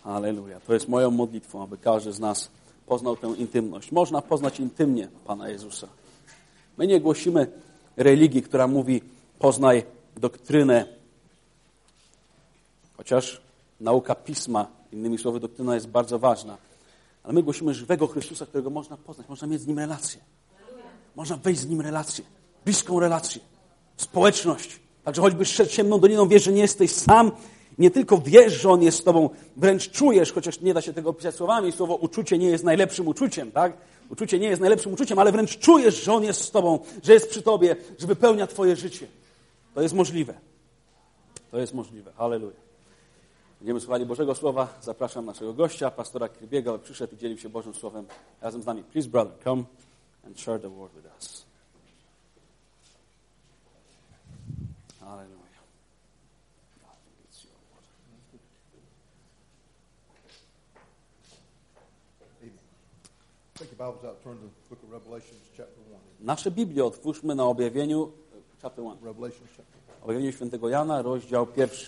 Halleluja. To jest moją modlitwą, aby każdy z nas poznał tę intymność. Można poznać intymnie Pana Jezusa. My nie głosimy religii, która mówi poznaj doktrynę, chociaż nauka Pisma, innymi słowy, doktryna jest bardzo ważna. Ale my głosimy żywego Chrystusa, którego można poznać, można mieć z Nim relację. Można wejść z Nim relację, bliską relację, społeczność. Także choćby szedł ciemną doliną, wiesz, że nie jesteś sam. Nie tylko wiesz, że On jest z tobą, wręcz czujesz, chociaż nie da się tego opisać słowami. Słowo uczucie nie jest najlepszym uczuciem, tak? Uczucie nie jest najlepszym uczuciem, ale wręcz czujesz, że On jest z tobą, że jest przy tobie, że wypełnia twoje życie. To jest możliwe. To jest możliwe. Halleluja. Będziemy słuchali Bożego Słowa. Zapraszam naszego gościa, pastora Kirby'ego, aby przyszedł i dzielił się Bożym Słowem razem z nami. Please, brother, come and share the word with us. Halleluja. Nasze Biblię otwórzmy na Objawieniu, chapter 1. Objawieniu Świętego Jana, rozdział 1.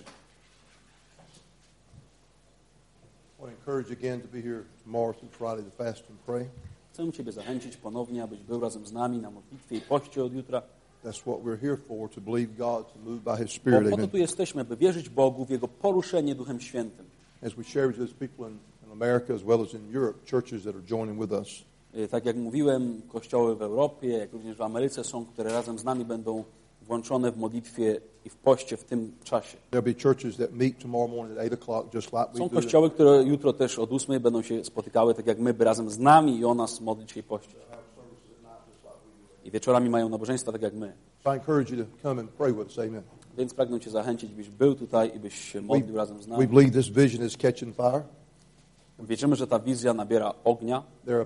Chcę Ciebie zachęcić ponownie, abyś był razem z nami na modlitwie i poście od jutra. That's what we're here for, to believe God, to move by His Spirit. Po to tu jesteśmy, by wierzyć Bogu w Jego poruszenie Duchem Świętym. As we share with those people in America as well as in Europe, churches that are joining with us. Tak jak mówiłem, kościoły w Europie, jak również w Ameryce są, które razem z nami będą włączone w modlitwie i w poście w tym czasie. Są kościoły, które jutro też od 8 będą się spotykały, tak jak my, by razem z nami i o nas modlić się i pościć. I wieczorami mają nabożeństwa, tak jak my. Więc pragnę Cię zachęcić, byś był tutaj i byś się modlił razem z nami. Wierzymy, że ta wizja nabiera ognia.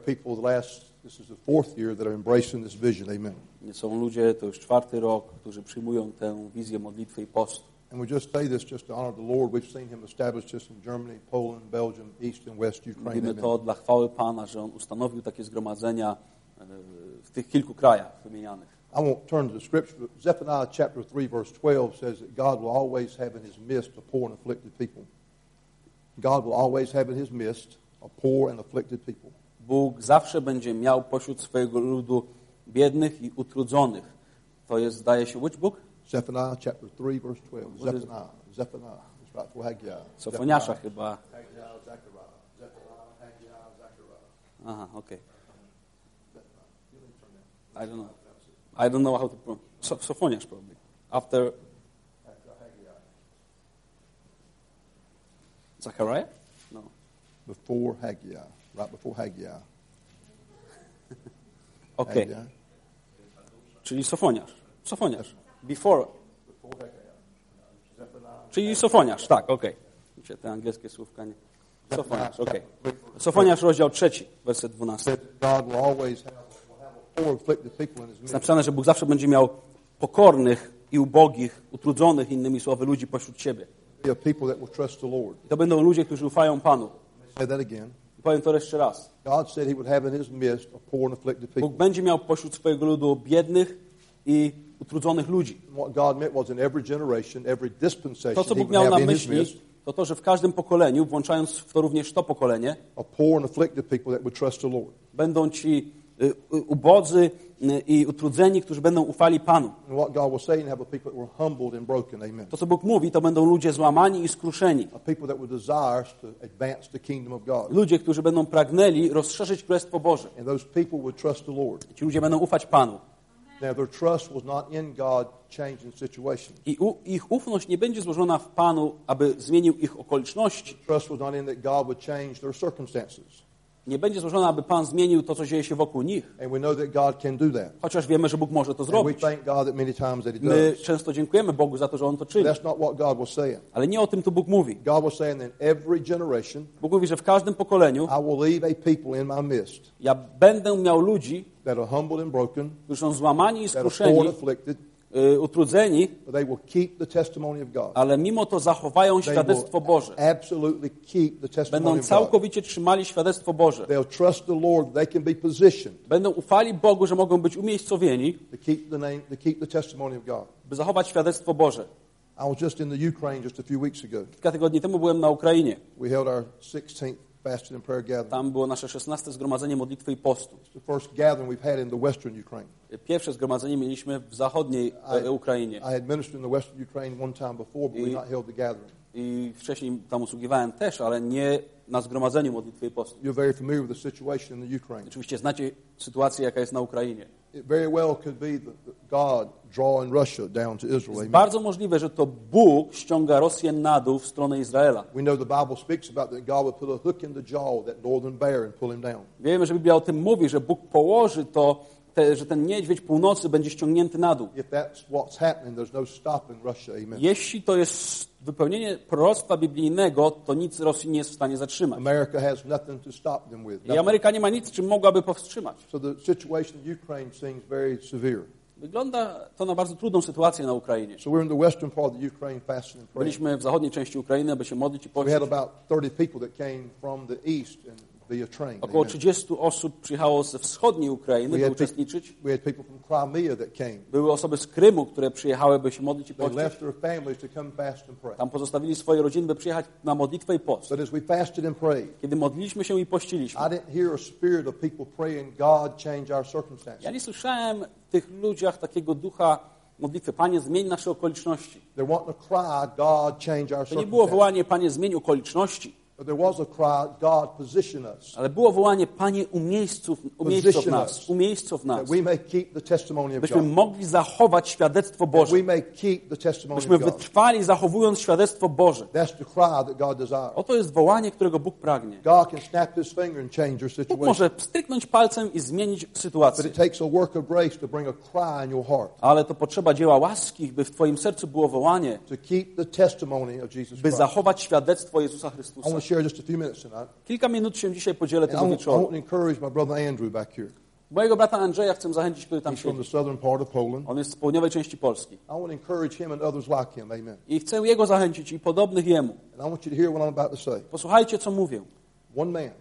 Są ludzie, to już 4. rok, którzy przyjmują tę wizję modlitwy i postu. And we just say this just to honor the Lord. We've seen Him establish this in Germany, Poland, Belgium, East and West Ukraine. Mówimy to dla chwały Pana, że On ustanowił takie zgromadzenia w tych kilku krajach wymienianych. I won't turn to the scripture, but Zephaniah chapter 3 verse 12 says that God will always have in His midst a poor and afflicted people. God will always have in His midst a poor and afflicted people. Bóg zawsze będzie miał pośród swojego ludu biednych i utrudzonych. To jest, zdaje się, which book? Zephaniah chapter 3 verse 12. Zephaniah. It's right before Haggai. Sofoniasza chyba. Haggai, Zechariah. Zephaniah, Haggai, Zechariah. Aha, okay. I don't know how to pronounce. Sophoniasz probably. After Zechariah? No. Before Haggai. Right before Haggai. Okay. Haggai. Czyli Sofoniasz. Sofoniasz. Before. Czyli Sofoniasz, tak, okej. Okay. Te angielskie słówka nie. Sofoniasz, okej. Okay. Sofoniasz, rozdział 3, werset 12. Jest napisane, że Bóg zawsze będzie miał pokornych i ubogich, utrudzonych, innymi słowy, ludzi pośród siebie. I to będą ludzie, którzy ufają Panu. Powiem to jeszcze raz. Bóg będzie miał pośród swojego ludu biednych i utrudzonych ludzi. To, co Bóg miał na myśli, to to, że w każdym pokoleniu, włączając w to również to pokolenie, będą ci ubodzy i utrudzeni, którzy będą ufali Panu. To, co Bóg mówi, to będą ludzie złamani i skruszeni. Ludzie, którzy będą pragnęli rozszerzyć Królestwo Boże. Ci ludzie będą ufać Panu. I ich ufność nie będzie złożona w Panu, aby zmienił ich okoliczności. Nie będzie złożona, aby Pan zmienił to, co dzieje się wokół nich. Chociaż wiemy, że Bóg może to zrobić. My często dziękujemy Bogu za to, że On to czyni. Ale nie o tym tu Bóg mówi. Bóg mówi, że w każdym pokoleniu ja będę miał ludzi, którzy są złamani i skruszeni, utrudzeni, ale mimo to zachowają świadectwo Boże. Będą całkowicie trzymali świadectwo Boże. Będą ufali Bogu, że mogą być umiejscowieni, by zachować świadectwo Boże. I was just in the Ukraine just a few weeks ago. Kilka tygodni temu byłem na Ukrainie. We held our 16th fasting and prayer gathering. Tam było nasze 16. zgromadzenie modlitwy i postu. It's the first gathering we've had in the western Ukraine. Pierwsze zgromadzenie mieliśmy w zachodniej Ukrainie. I had ministered in the western Ukraine one time before, but we not held the gathering. I wcześniej tam usługiwałem też, ale nie na zgromadzeniu modlitwy i postu. You're very familiar with the situation in the Ukraine. Oczywiście znacie sytuację, jaka jest na Ukrainie. It very well could be that God drawing Russia down to Israel. Jest bardzo możliwe, że to Bóg ściąga Rosję na dół w stronę Izraela. We know the Bible speaks about that God would put a hook in the jaw of that northern bear and pull him down. Wiemy, że Biblia o tym mówi, że Bóg położy to, że ten niedźwiedź północy będzie ściągnięty na dół. If that's what's happening, there's no stopping Russia. Amen. Jeśli to jest wypełnienie proroctwa biblijnego, to nic Rosji nie jest w stanie zatrzymać. America has nothing to stop them with. I Ameryka nie ma nic, czym mogłaby powstrzymać. So the situation in Ukraine seems very severe. Wygląda to na bardzo trudną sytuację na Ukrainie. So we're in the western part of the Ukraine fasting and praying. Byliśmy w zachodniej części Ukrainy, aby się modlić i We pościć. had about 30 people that came from the east and via train. Około Amen. 30 osób przyjechało ze wschodniej Ukrainy, by uczestniczyć. We had people from Crimea that came. Były osoby z Krymu, które przyjechały, by się modlić i They pościć. left their families to come fast and pray. Tam pozostawili swoje rodziny, by przyjechać na modlitwę i post. But as we fasted and prayed, Kiedy modliliśmy się i pościliśmy, I didn't hear a spirit of people praying, God, change our circumstances. ja nie słyszałem w tych ludziach takiego ducha modlitwy. Panie, zmień nasze okoliczności. They want to cry, God, change our To nie było circumstances. wołanie, Panie, zmień okoliczności, But there was a cry, God, position us, ale było wołanie, Panie, umiejscow nas, umiejscow nas, that we may keep the testimony of byśmy God. mogli zachować świadectwo That Boże, we may keep the testimony byśmy of God. wytrwali, zachowując świadectwo Boże. That's the cry that God desires. Oto jest wołanie, którego Bóg pragnie. God can snap his finger and change your Bóg situation. może stryknąć palcem i zmienić But sytuację. it takes a work of grace to bring a cry in your heart, Ale to potrzeba dzieła łaski, by w Twoim sercu było wołanie, to keep the testimony of Jesus by Christ. zachować świadectwo Jezusa I Chrystusa. want to share just a few minutes tonight. Kilka minut się dzisiaj podzielę And tego I wieczoru. want to encourage my brother Andrew back here. Mojego brata Andrzeja chcę zachęcić, który tam He's from siedzi. the southern part of Poland. On jest z południowej części Polski. I want to encourage him and others like him. Amen. I chcę jego zachęcić i podobnych jemu. And I want you to hear what I'm about to say. Posłuchajcie, co mówię. One man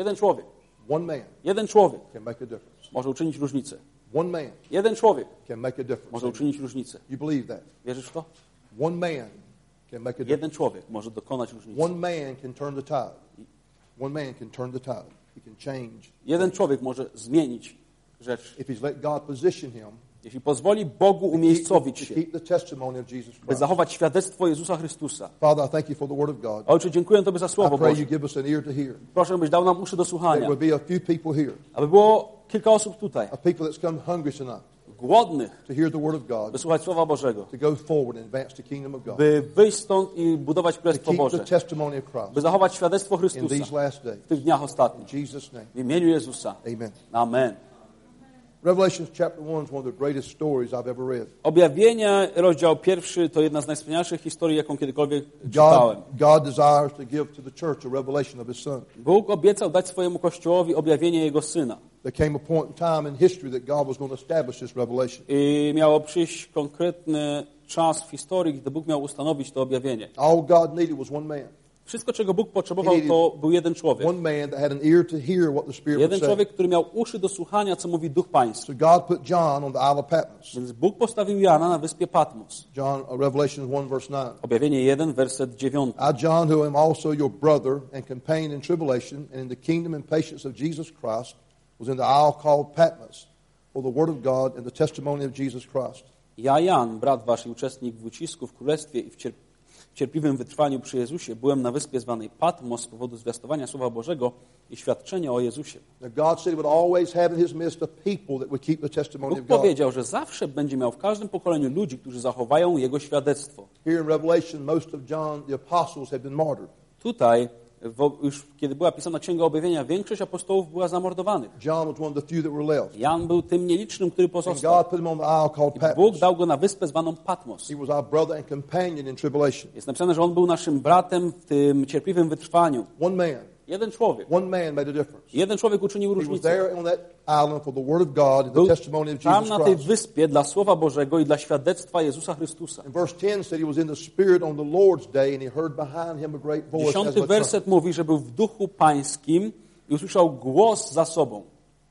Jeden człowiek can make a difference. może uczynić różnicę. One man Jeden człowiek can make a difference. może Amen. uczynić różnicę. You believe that? Wierzysz w to? One man can make a difference. Jeden człowiek może dokonać różnicy. One man can turn the tide. One man can turn the tide. He can change. Jeden człowiek może zmienić rzecz. If he's let God position him Jeśli pozwoli Bogu umiejscowić to się, keep the testimony of Jesus by Christ. zachować świadectwo Jezusa Chrystusa. Father, I thank you for the word of God. Ojcze, dziękuję Tobie za I Słowo pray you Boże. give us an ear to hear. Proszę, byś dał nam uszy do There słuchania. will be a few people here, Aby było kilka osób tutaj, of people that's come hungry tonight głodnych, to hear the word of God, by słuchać Słowa Bożego. to go forward and advance the kingdom of God, By wyjść stąd i budować to Królestwo keep Boże. the testimony of Christ By zachować świadectwo in Chrystusa these last days. w tych dniach ostatnich. In Jesus' name, W imieniu Jezusa. amen. Amen. Revelation chapter 1 is one of the greatest stories I've ever read. Objawienie, rozdział 1, to jedna z najwspanialszych historii, jaką kiedykolwiek czytałem. God desires to give to the church a revelation of His Son. Bóg obiecał dać swojemu Kościołowi objawienie Jego Syna. There came a point in time in history that God was going to establish this revelation. I miało przyjść konkretny czas w historii, gdy Bóg miał ustanowić to objawienie. All God needed was one man. Wszystko, czego Bóg potrzebował, to był jeden człowiek. One man that had an ear to hear what the Spirit was Jeden saying. człowiek, który miał uszy do słuchania, co mówi Duch Pański. So God put John on the Isle of Patmos. Więc Bóg postawił Jana na wyspie Patmos. Revelation 1 verse 9. Objawienie 1, werset 9. I, John, who am also your brother and companion in tribulation and in the kingdom and patience of Jesus Christ, was in the isle called Patmos for the word of God and the testimony of Jesus Christ. Ja, Jan, brat wasz i uczestnik w ucisku, w królestwie i w cierpliwym wytrwaniu przy Jezusie, byłem na wyspie zwanej Patmos z powodu zwiastowania Słowa Bożego i świadczenia o Jezusie. Now God said He would always have in His midst a people that would keep the testimony Bóg of God. powiedział, że zawsze będzie miał w każdym pokoleniu ludzi, którzy zachowają Jego świadectwo. Here in Revelation, most of John, the apostles, have been martyred. Tutaj, już kiedy była pisana Księga Objawienia, większość apostołów była zamordowanych. John was one of the few that were left. Jan był tym nielicznym, który And pozostał. God put him on the isle called I Patmos. Bóg dał go na wyspę zwaną Patmos. He was our brother and companion in tribulation. Jest napisane, że on był naszym bratem w tym cierpliwym wytrwaniu. One man Jeden made a difference. Jeden człowiek uczynił He was różnicę. there on that island for the word of God and the Był testimony of tam Jesus na tej Christ. wyspie dla Słowa Bożego i dla świadectwa Jezusa Chrystusa. And verse 10 said he was in the Spirit on the Lord's day and he heard behind him a great voice as 10 of a trumpet. werset mówi, że był w duchu pańskim i usłyszał głos za sobą.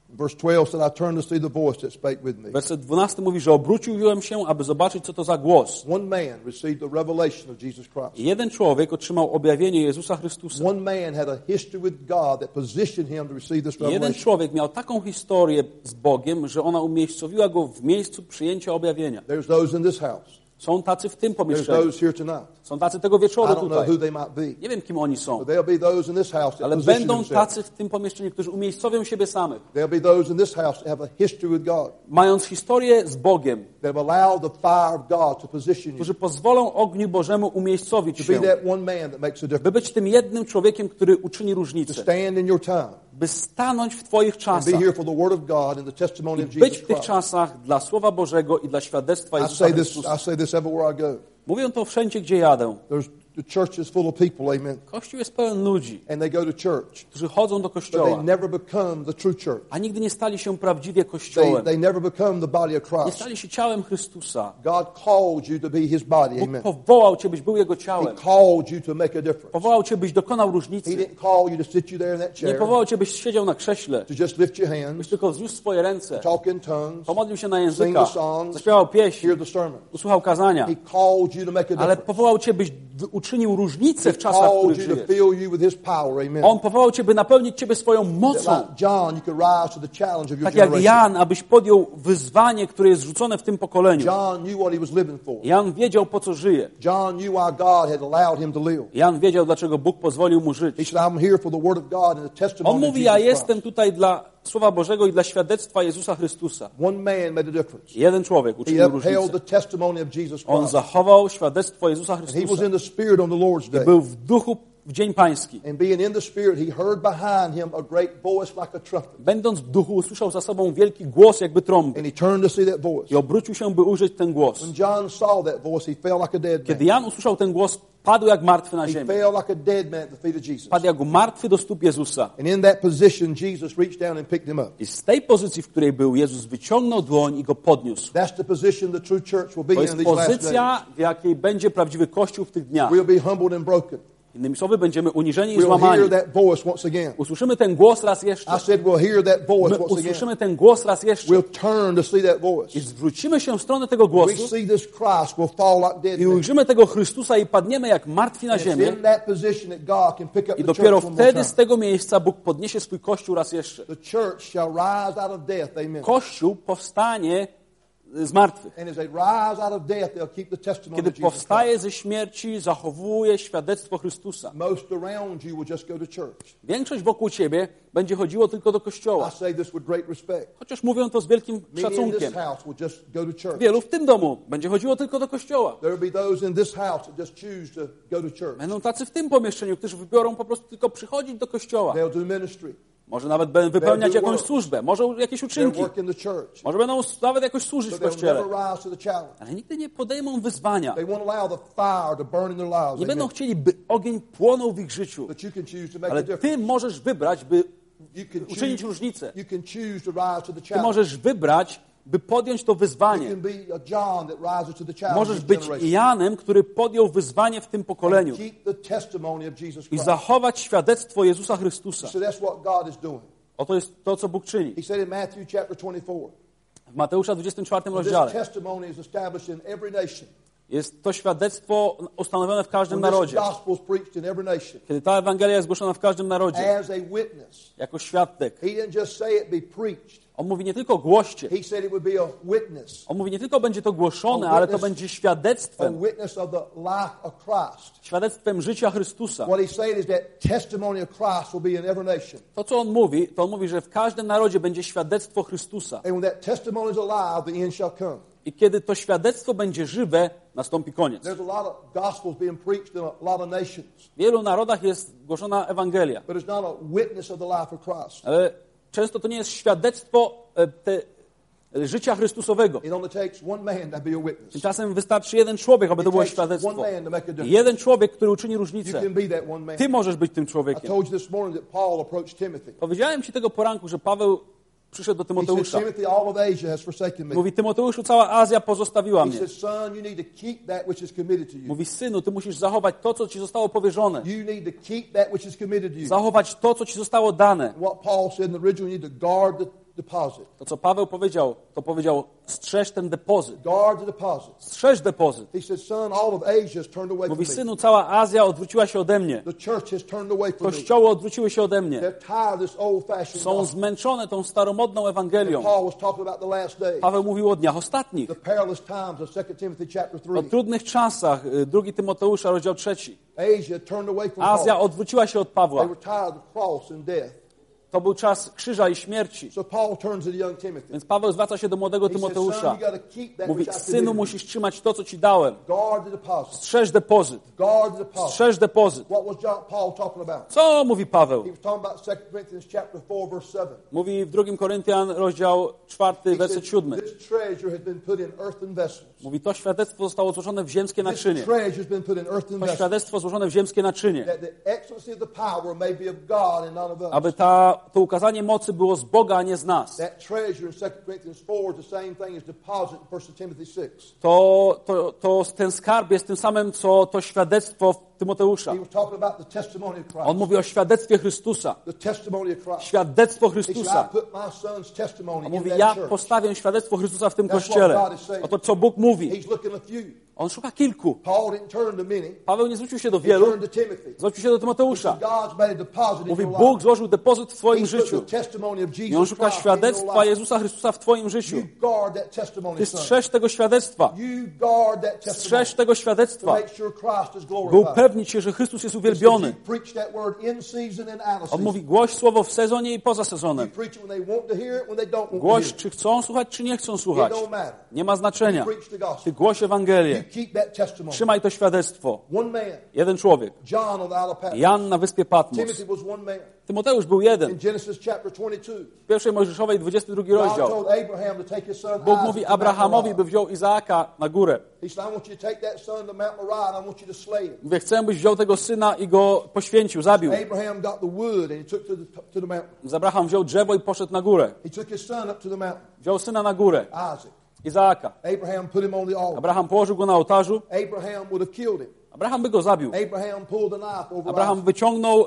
Verse 12 said, I turned to see the voice that spake with me. Werset 12 mówi, że obróciłem się, aby zobaczyć, co to za głos. One man received the revelation of Jesus Christ. Jeden człowiek otrzymał objawienie Jezusa Chrystusa. One man had a history with God that positioned him to receive this Jeden revelation. człowiek miał taką historię z Bogiem, że ona umiejscowiła go w miejscu przyjęcia objawienia. There's those in this house. Są tacy w tym There's pomieszczeniu. those here tonight. Są tacy tego I wieczoru don't know tutaj. who they might be. Nie wiem, kim oni są. But there'll be those in this house that Ale position będą themselves. tacy w tym pomieszczeniu, którzy umiejscowią siebie samych. There'll be those in this house that have a history with God. Mając historię z Bogiem, That have allowed the fire of God to position you. którzy pozwolą ogniu Bożemu umiejscowić To be się. that one man that makes a By difference. być tym jednym człowiekiem, który uczyni To różnicę. stand in your time. By stanąć w Twoich And czasach. be here for the word of God and the testimony I of być Jesus w tych Christ. czasach dla Słowa Bożego i dla świadectwa I Jezusa Chrystusa. say this everywhere I go. Mówią to wszędzie, gdzie jadę. The church is full of people, amen. Kościół jest pełen ludzi, And they go to church. którzy chodzą do But they kościoła, never become the true church. a nigdy nie stali się prawdziwie kościołem. They never become the body of Nie Christ. stali się ciałem Chrystusa. God called you to be His body, Bóg amen. powołał Cię, byś był Jego He ciałem. called you to make a difference. Powołał Cię, byś dokonał He różnicy. didn't call you to sit you there in that Nie chair, powołał Cię, byś siedział na krześle, to just lift your byś hands, tylko wzniósł swoje ręce, talk in tongues, pomodlił się na sing językach, the songs, zaśpiewał pieśń, hear the sermon. usłuchał kazania. He called you to make a Ale difference. powołał Cię, byś uczynił różnicę w He czasach, w called których you to żyjesz. fill you with His power, amen. On powołał Cię, by napełnić Ciebie swoją mocą. Like John, you could rise to the challenge of your Tak jak generation. Jan, abyś podjął wyzwanie, które jest rzucone w tym pokoleniu. John knew what he was living for. Jan wiedział, po co żyje. John knew why God had allowed him to live. Jan wiedział, dlaczego Bóg pozwolił mu He żyć. said, I'm here for the word of God and the testimony On of mówi, Jesus ja Christ. jestem tutaj dla Słowa Bożego i dla świadectwa Jezusa Chrystusa. One man made a difference. Jeden człowiek He uczynił upheld różnicę. the testimony of Jesus On Christ. zachował świadectwo Jezusa And he was Chrystusa. in the Spirit on the Lord's day. Był w duchu w Dzień Pański. And being in the Spirit, he heard behind him a great voice like a trumpet. Będąc w duchu, usłyszał za sobą wielki głos jakby trąby. And he turned to see that voice. I obrócił się, by ujrzeć ten głos. When John saw that voice, he fell like a dead Kiedy man. Jan usłyszał ten głos, padł jak martwy na He ziemię. fell like a dead man at the feet of Jesus. Padł jak martwy do stóp Jezusa. And in that position, Jesus reached down and picked him up. I z tej pozycji, w której był, Jezus wyciągnął dłoń i go podniósł. That's the position the true church will be To in jest these last days. pozycja, w jakiej będzie prawdziwy Kościół w tych dniach. We'll be humbled and broken. Innymi słowy, będziemy uniżeni i We'll złamani. hear that voice once again. Usłyszymy ten głos raz jeszcze. I said we'll hear that voice My once again. usłyszymy ten głos raz jeszcze. We'll turn to see that I voice. zwrócimy się w stronę tego We głosu see this Christ, we'll fall like dead i men. ujrzymy tego Chrystusa i padniemy jak martwi na And it's ziemię. in that position that God can pick up I the dopiero church one more wtedy time. z tego miejsca Bóg podniesie swój Kościół raz jeszcze. The church shall rise out of death, amen. Kościół powstanie z martwych. And as they rise out of death, they'll keep the testimony Kiedy of Jesus powstaje Christ. ze śmierci, zachowuje świadectwo Chrystusa. Most around you will just go to church. Większość wokół ciebie będzie chodziło tylko do I kościoła. say this with great respect. Chociaż mówią to z wielkim Many in szacunkiem. this house will just go to church. Wielu w tym domu będzie chodziło tylko do kościoła. There will be those in this house that just choose to go to church. Będą tacy w tym pomieszczeniu, którzy wybiorą po prostu tylko przychodzić do kościoła. They'll do ministry. Może nawet będą wypełniać They'll do jakąś work. służbę, może jakieś They'll uczynki. work in the church. Może będą nawet jakoś służyć But w they'll kościele. never rise to the challenge. Ale nigdy nie podejmą wyzwania. They won't allow the fire to burn in their lives. Nie będą Amen. chcieli, by ogień płonął w ich życiu. But you can choose to make a Ale difference. ty możesz wybrać, by You can uczynić choose, różnicę. you can choose to rise to the Ty challenge. możesz wybrać, by podjąć to You wyzwanie. can be a John that rises to the challenge. Możesz of this być generation. Janem, który podjął wyzwanie w tym pokoleniu Keep the testimony of Jesus i Christ. zachować świadectwo Jezusa Chrystusa. So that's what God is doing. Oto jest to, co Bóg czyni. He said in Matthew chapter 24, W Mateusza 24 this rozdziale testimony is established in every nation. jest to świadectwo ustanowione w każdym When this narodzie. gospel is preached in every nation, Kiedy ta Ewangelia jest głoszona w każdym narodzie, as a witness. jako świadek, He didn't just say it be preached. on mówi nie tylko głoście, He said it would be a witness. on mówi nie tylko będzie to głoszone, ale to będzie A świadectwem, witness of the life of Christ. świadectwem życia Chrystusa. What he said is that testimony of Christ will be in every nation. To, co on mówi, to on mówi, że w każdym narodzie będzie świadectwo Chrystusa. And when that testimony is alive, the end shall come. I kiedy to świadectwo będzie żywe, nastąpi koniec. There's a lot of gospels being preached in a lot of nations, W wielu narodach jest głoszona Ewangelia, but it's not a witness of the life of Christ. ale często to nie jest świadectwo życia Chrystusowego. It only takes one man to be a witness. Tymczasem wystarczy jeden człowiek, aby to było It takes one świadectwo. man to make a difference. Jeden człowiek, który uczyni You różnicę. can be that one man. Ty możesz być tym I człowiekiem. told you this morning that Paul approached Timothy. Powiedziałem ci tego poranku, że Paweł przyszedł do He said, Tymoteusza. Timothy, all of Asia has forsaken me. Mówi, Tymoteuszu, cała Azja pozostawiła He mnie. said, son, you need to keep that which is committed to you. Mówi, synu, ty musisz zachować to, co ci zostało powierzone. You need to keep that which is committed to you. Zachować to, co ci zostało dane. What Paul said in the original, you need to guard deposit. To, co Paweł powiedział, to powiedział, strzeż ten depozyt. Guard the deposit. Strzeż depozyt. He said, son, all of Asia has turned away from Mówi, me. synu, cała Azja odwróciła się ode mnie. The church has turned away from me. Kościoły odwróciły się ode mnie. They're tired of this old-fashioned Są gospel. zmęczone tą staromodną Ewangelią. Paul was talking about the last days. Paweł mówił o dniach ostatnich. The perilous times of 2 Timothy chapter 3. O trudnych czasach. 2 Tymoteusza, rozdział 3. Asia turned away from Azja Paul. odwróciła się od They Pawła. were tired of the cross and death. To był czas krzyża i śmierci. So Paul turns to the young Timothy. Więc Paweł zwraca się do młodego He says, son, Tymoteusza. you got to keep that Mówi, which I synu, committed. musisz trzymać to, co ci dałem. Guard the deposit. Strzeż depozyt. Guard the deposit. Strzeż depozyt. What was Paul talking about? Co mówi Paweł? He was talking about 2 Corinthians chapter 4, verse 7. Mówi w 2 Koryntian, rozdział 4, He werset said, 7. this treasure has been put in earthen vessels. Mówi, to świadectwo zostało złożone w ziemskie This naczynie. treasure has been put in earthen To vessels. świadectwo złożone w ziemskie naczynie. That the excellency of the power may be of God and not of us. Aby to ukazanie mocy było z Boga, a nie z nas. That treasure in 2 Corinthians 4 is the same thing as deposit in 1 Timothy 6. Ten skarb jest tym samym, co to świadectwo Tymoteusza. He was talking about the testimony of Christ. On mówi o świadectwie Chrystusa. The testimony of Christ. Świadectwo He said, I Chrystusa. put my son's testimony On in mówi, that ja church. postawię świadectwo Chrystusa w tym That's kościele. what God is saying. Oto co Bóg mówi. He's looking at few. On szuka kilku. Paul didn't turn to many. Paweł nie zwrócił się do He wielu, turned to Timothy. zwrócił się do Tymoteusza. God's made a deposit in Mówi, your Bóg life. złożył depozyt w twoim He's put życiu. the testimony of I on Jesus szuka Christ in your świadectwa life. Jezusa Chrystusa w twoim życiu. You guard that testimony, Ty son. strzeż tego świadectwa. You guard that testimony Strzeż tego to świadectwa, make sure Christ is by glorified. upewnić się, że Chrystus jest You uwielbiony. preach that word in season and out of On season. mówi, głoś słowo w sezonie i poza You sezonem. preach it when they want to hear it, when they don't want to hear Głoś, it. czy chcą słuchać, czy nie chcą It słuchać. don't matter. Nie ma znaczenia. Preach the Ty gospel. głoś You Ewangelię. keep that testimony. Trzymaj to świadectwo. One man, Jeden człowiek. John on the Isle of Patmos. Jan na wyspie Patmos. Timothy was one man. Tymoteusz był jeden. In Genesis chapter 22, W pierwszej Mojżeszowej 22 God rozdział. told Abraham to take his son Bóg Isaac mówi to Mount Abrahamowi, Moriah. by wziął Izaaka na górę. He said, I want you to take that son to Mount Moriah and I want you to slay him. Mówię, chcę, byś wziął tego syna i go poświęcił, zabił. Abraham got the wood and he took to the mountain. Abraham wziął drzewo i poszedł na górę. He took his son up to the mountain, Wziął syna na górę, Isaac. Izaaka. Abraham put him on the altar. Abraham położył go na ołtarzu. Abraham would have killed him. Abraham by go zabił. Abraham pulled a knife over Abraham Isaac. wyciągnął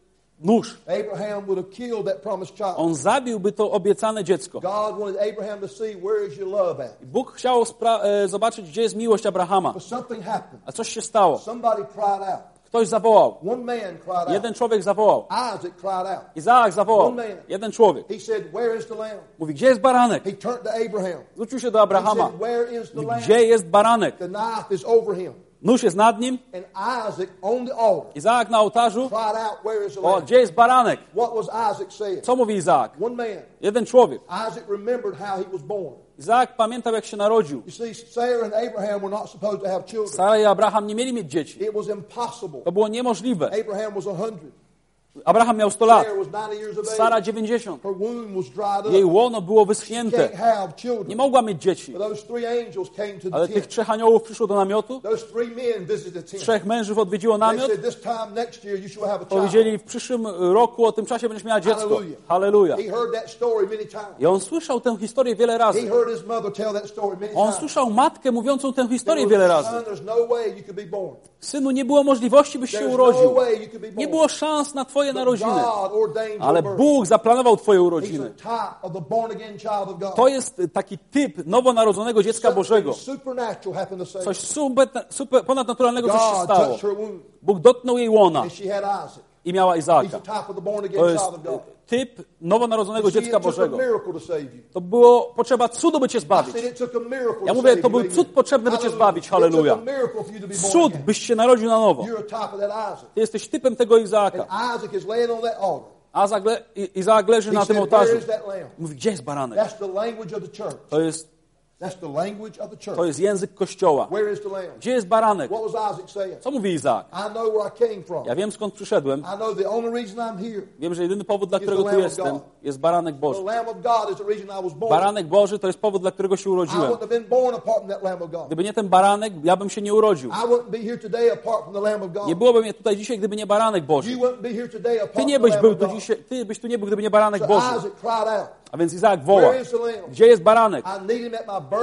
nóż. Abraham would have killed that promised child. On zabiłby to obiecane dziecko. God wanted Abraham to see where is your love at. Bóg chciał zobaczyć, gdzie jest miłość Abrahama. But something happened. A coś się stało. Somebody cried out. Ktoś zawołał. One man cried out. Jeden człowiek zawołał. Isaac cried out. Izaak zawołał. One man. Jeden człowiek. He said, where is the lamb? Mówi, gdzie jest baranek? He turned to Abraham. Zwrócił się do He Abrahama. said, where is the Mówi, lamb? gdzie jest baranek? The knife is over him. Nóż jest nad nim. And Isaac on the altar Izaak na ołtarzu. cried out, where is the O, lamb? gdzie jest baranek? What was Isaac saying? Co mówi Izaak? One man. Jeden człowiek. Isaac remembered how he was born. Izaak pamiętał, jak się narodził. You see, Sarah and Abraham were not supposed to have children. Sara i Abraham nie mieli mieć dzieci. It was impossible. To było niemożliwe. Abraham was 100. Abraham miał 100 lat. Sarah was 90 years of Sara age. 90. Her womb was dried Jej up. łono było Can't wyschnięte. have Nie children. mogła mieć dzieci. But those three angels came to Ale the tych tent. 3 aniołów przyszło do namiotu. Those three men visited the tent. 3 mężów odwiedziło They namiot. said, this time next year you shall have a child. Powiedzieli, w przyszłym roku o tym czasie będziesz miała dziecko. Hallelujah. Halleluja. He heard that story many times. I on słyszał tę historię wiele He razy. heard his mother tell that story many On times. słyszał matkę mówiącą tę historię There wiele was, razy. son, there's no way you could be born. Synu, nie było możliwości, byś się There's no urodził. way you could be born. Nie było szans na twoje But narodziny. God ordained your Ale birth. Bóg zaplanował twoje He's a urodziny. type of the born again child of God. To jest taki typ nowonarodzonego dziecka Bożego. Something supernatural happened to Sarah. Coś ponadnaturalnego, coś się God stało. touched her womb Bóg dotknął jej łona and she had Isaac. i miała He's a Izaaka. type of the born again To jest child of God. typ nowonarodzonego You see, dziecka it took a Bożego. miracle to save you. To było potrzeba cudu, by cię I zbawić. said it took a miracle Ja to mówię, save to you. był Amen. cud potrzebny, by cię Hallelujah. zbawić. It Halleluja. took a miracle for you to be born Cud, again. byś się narodził na nowo. You're a type of that Isaac. Ty jesteś typem tego Izaaka. And Isaac is laying on that altar. Izaak leży He na tym said, where ołtarzu. is that lamb? Mówi, gdzie jest baranek? That's the language of the church. That's the language of the church. To jest język Kościoła. Where is the lamb? Gdzie jest baranek? What was Isaac saying? Co mówi Izaak? I know where I came from. Ja wiem, skąd przyszedłem. I know the only reason I'm here. Wiem, że jedyny powód, dla Is którego the tu Lamb of jestem, God. jest baranek The Boży. Lamb of God is the reason I was born. Baranek Boży to jest powód, dla którego się I urodziłem. wouldn't have been born apart from that Lamb of God. Gdyby nie ten baranek, ja bym się nie urodził. I wouldn't be here today apart from the Lamb of God. Nie byłoby mnie tutaj dzisiaj, gdyby nie baranek Boży. You wouldn't be here today apart Ty from nie the byś Lamb był of tu God. dzisiaj, ty byś tu nie był, gdyby nie baranek So Boży. Isaac cried out, A więc Izaak woła. where is the lamb? Gdzie jest baranek? I need him at my birth.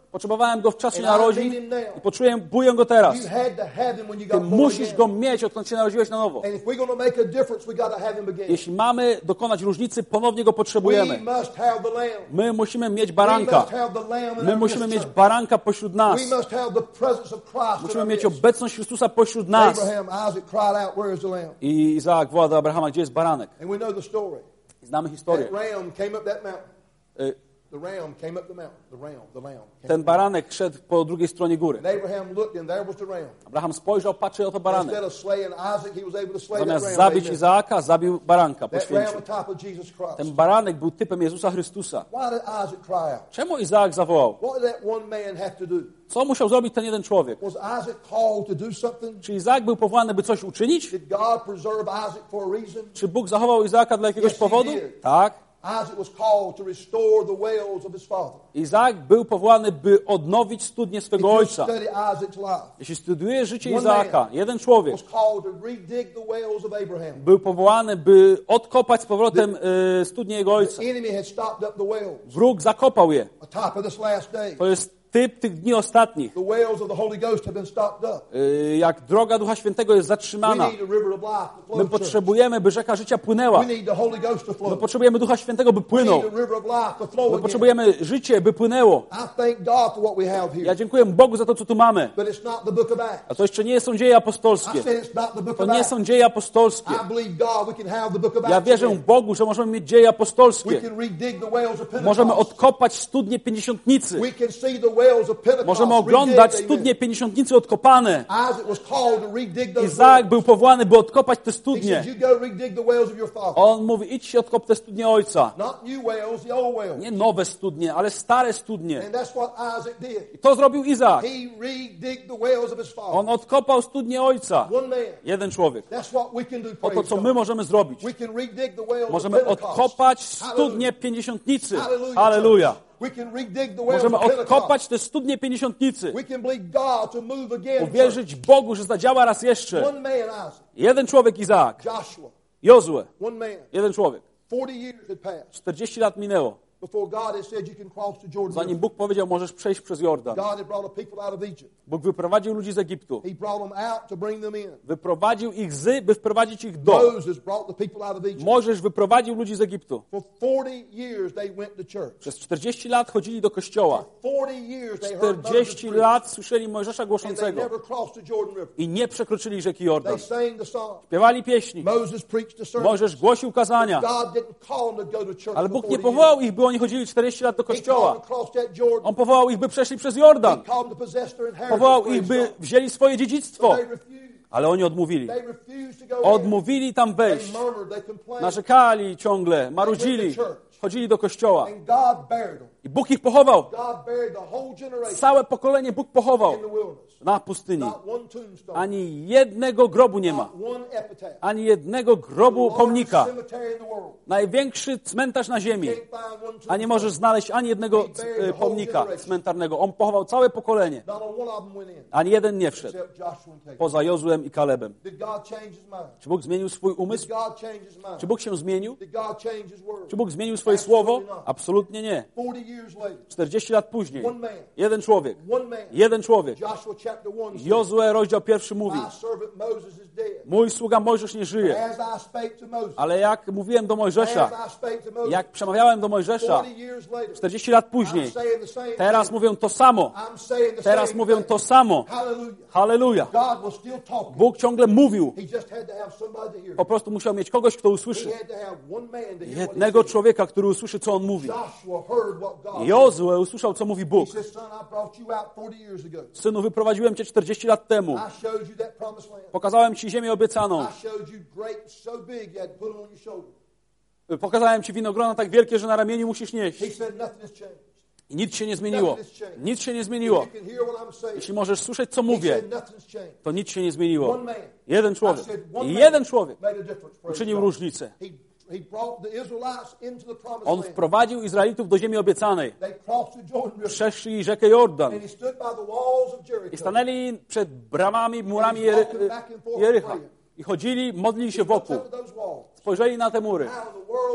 Potrzebowałem go w czasie And I narodzin need him now. i potrzebuję go teraz. You had to have him when you Ty got born musisz again. go mieć, odkąd się narodziłeś na nowo. And if we're going to make a difference, we got to have him again. Jeśli mamy dokonać różnicy, ponownie go We potrzebujemy. must have the lamb. My musimy mieć We baranka. must have the lamb in My our musimy midst, mieć church. baranka pośród nas. We must have the presence of Christ in Musimy our mieć midst. obecność Chrystusa pośród nas. Abraham, Isaac cried out, "Where is the lamb?" I Izaak woła do Abrahama, gdzie jest baranek? And we know the story. I znamy historię. That ram came up that mountain. Y, The ram came up the mountain. The lamb. Ten baranek szedł po drugiej stronie góry. And Abraham looked, and there was the ram. Abraham spojrzał, patrzył, oto baranek. Instead of slaying Isaac, he was able to slay that Zamiast ram. zabić Amen. Izaaka, zabił baranka, That ram poświęcił. on top of Jesus Christ. Ten baranek był typem Jezusa Chrystusa. Why did Isaac cry out? Czemu Izaak zawołał? What did that one man have to do? Co musiał zrobić ten jeden człowiek? Was Isaac called to do something? Czy Izaak był powołany, by coś uczynić? Did God preserve Isaac for a reason? Czy Bóg zachował Izaaka dla jakiegoś Yes, he powodu? did. Tak. Isaac was called to restore the wells of his father. Izaak był powołany, by odnowić studnię If swego you ojca. study Isaac's life, Jeśli studiujesz życie One Izaaka, man jeden człowiek was called to redig the wells of Abraham. był powołany, by odkopać z powrotem studnię jego The ojca. enemy had stopped up the wells Wróg zakopał je. atop of this last day. To jest typ tych dni ostatnich. The wells of the Holy Ghost have been stopped up. Jak droga Ducha Świętego jest We zatrzymana. need a river of life to flow. My church. potrzebujemy, by rzeka życia płynęła. We need the Holy Ghost to My flow. potrzebujemy Ducha Świętego, by We płynął. need a river of life to flow My again. potrzebujemy życie, by płynęło. I thank God for what we have Ja here. dziękuję Bogu za to, co tu mamy. But it's not the book of Acts. A to jeszcze nie są dzieje I apostolskie. said it's not the book To of nie Acts. są dzieje apostolskie. I believe God we can have the book of Ja Acts. wierzę again. Bogu, że możemy mieć dzieje We apostolskie. can redig the wells of Możemy Pentecost. odkopać studnie pięćdziesiątnicy. We can see the wells of Pentecost. Możemy redig, oglądać amen. studnie pięćdziesiątnicy odkopane. Isaac was called to redig those Izaak wells. był powołany, by odkopać te He studnie. said, you go redig the wells of your father. On mówi, idź się odkop te studnie ojca. Not new wells, the old wells. Nie nowe studnie, ale stare studnie. And that's what Isaac did. I to zrobił Izaak. He redigged the wells of his father. On odkopał studnie ojca. One man. Jeden człowiek. That's what we can do. Oto, praise co God. my możemy zrobić. We can redig the wells Możemy of Pentecost. odkopać studnie Hallelujah. pięćdziesiątnicy. Hallelujah. Halleluja. We can redig the wells Możemy of Pentecost. odkopać te studnie pięćdziesiątnicy. We can believe God to move again. Uwierzyć Bogu, że zadziała raz jeszcze. One man, Isaac. Jeden człowiek Izaak. Joshua. Jozue. One man. Jeden człowiek. 40 years had passed 40 lat minęło, before God had said you can cross the Jordan zanim River. Bóg powiedział, możesz przejść przez Jordan. God had brought a people out of Egypt. Bóg wyprowadził ludzi z Egiptu. He brought them out to bring them in. Wyprowadził ich by wprowadzić ich do. Moses brought the people out of Egypt. Mojżesz wyprowadził ludzi z Egiptu. For 40 years they went to church. Przez 40 lat chodzili do kościoła. 40 years they heard Moses 40 preach. lat słyszeli Mojżesza And they głoszącego never crossed the Jordan River. i nie przekroczyli rzeki They Jordan. sang the song. Śpiewali pieśni. Moses preached the sermon. Mojżesz głosił kazania, God didn't call them to go to church ale for Bóg nie 40 powołał ich, by oni chodzili 40 lat do years. He called kościoła. them to cross that Jordan. On powołał ich, by przeszli przez He Jordan. called them to possess their inheritance. Powołał praise ich, by God. wzięli swoje dziedzictwo. But they refused. Ale oni odmówili. They refused to go in. Odmówili tam They wejść. murmured, they complained. Narzekali ciągle, marudzili. Chodzili do kościoła. And God buried them. I Bóg ich pochował. God buried the whole generation Całe pokolenie Bóg pochował in the wilderness. na pustyni. Not one tombstone. Ani jednego grobu nie ma. Not one epitaph. Ani jednego grobu Largest pomnika. cemetery in the world. Największy cmentarz na ziemi. Can't find one tombstone. A nie możesz znaleźć ani jednego pomnika cmentarnego. On pochował całe pokolenie. Not on one of them went in. Ani jeden nie wszedł. Except Joshua and Caleb. Poza Jozuem i Kalebem. Did God change his mind? Czy Bóg zmienił swój Did umysł? God change his mind? Czy Bóg się zmienił? Did God change his word? Czy Bóg zmienił swoje słowo? Absolutnie nie. 40 years later, 40 lat później. one man, Jeden człowiek. one man, Jeden człowiek. Joshua chapter 1 said, Jozue, rozdział 1 mówi: my servant Moses is dead. mój sługa Mojżesz nie żyje. As I spake to Moses, Ale jak mówiłem do Mojżesza, as I spake to Moses, jak przemawiałem do Mojżesza 40 years later, 40 lat I'm później, saying the same teraz thing. mówię to samo. I'm saying the Teraz same mówię thing. to samo. Hallelujah. Halleluja. God was still talking. Bóg ciągle mówił. He just had to have somebody to hear. Po prostu musiał mieć kogoś, kto usłyszy. He had to have one man to hear what he Jednego said. człowieka, który usłyszy, co on mówi. Joshua heard what God said. Jozue usłyszał, co mówi He Bóg. said, son, I brought you out 40 years ago. Synu, wyprowadziłem cię 40 lat temu. I showed you that promised land. Pokazałem ci ziemię obiecaną. I showed you grapes so big you had to put them on your shoulder. Pokazałem ci winogrona tak wielkie, że na ramieniu musisz nieść. He said nothing has changed. I nic się nie zmieniło. Nic się nie zmieniło. You can hear what I'm saying. Jeśli możesz słyszeć, co He mówię, said nothing's changed. to nic się nie zmieniło. One man. Jeden I człowiek. said one I man jeden człowiek made a difference. Praise uczynił God. różnicę. He brought the Israelites into the promised On land. wprowadził Izraelitów do ziemi obiecanej. They crossed the Jordan River. Przeszli rzekę Jordan. And he stood by the walls of I Jericho. stanęli przed bramami, murami Jericha. I chodzili, modlili się He looked wokół. up at those walls. Spojrzeli na te mury. How in the world we ever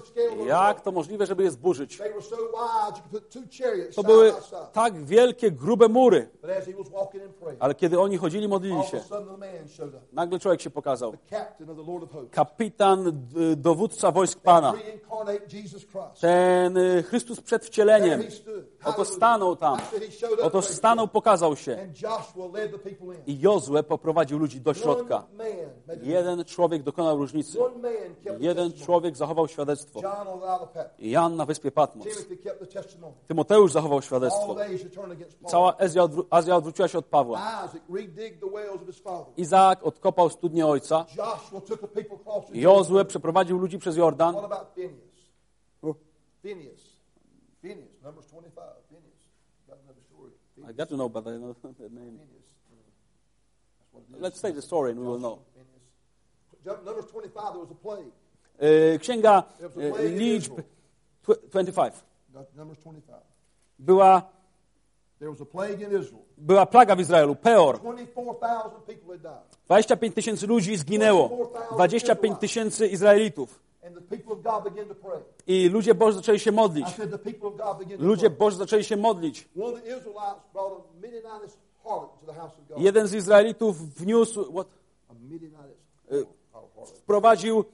to scale those Jak up. to możliwe, żeby je zburzyć? They were so wide you could put 2 chariots To side były by side. tak wielkie, grube mury. But as he was walking in prayer, Ale kiedy oni chodzili, all modlili of a się, sudden the man showed up. nagle człowiek się pokazał. The captain of the Lord of hosts. Kapitan, dowódca wojsk Pana. Reincarnate Jesus Christ. Ten Chrystus przed wcieleniem. There he stood. Oto stanął tam. I said he showed up Oto right stanął, pokazał się. there. And Joshua led the people in. I Jozue poprowadził ludzi do środka. One man made the Jeden człowiek dokonał różnicy. One man kept the Jeden testimony. człowiek zachował świadectwo. John on the Isle of Patmos. Jan na wyspie Patmos. Timothy kept the testimony. Tymoteusz zachował All świadectwo. of Asia turned against Paul. Cała Azja odwróciła się od Pawła. Isaac redigged the wells of his father. Izaak odkopał studnię ojca. Joshua took the people across the Jozue przeprowadził ludzi przez Jordan. What about Phineas? Phineas, Numbers 25. Phineas. Got another story. I got to know, but I know the name. Phineas. That's what it is. Let's say the story and we will know. Phineas. Numbers 25, there was a plague. Księga liczb 25. Numbers 25. There was a plague in Israel. Była plaga w Izraelu, Peor. 24,000 people had died. 25 tysięcy ludzi zginęło. 25 tysięcy Izraelitów. And the people of God began to pray. I ludzie Boży zaczęli się modlić. I said the people of God began to Ludzie pray. Boży zaczęli się modlić. One of the Israelites brought a Midianite harlot to the house of God. Jeden z Izraelitów wniósł, A Midianite harlot. wprowadził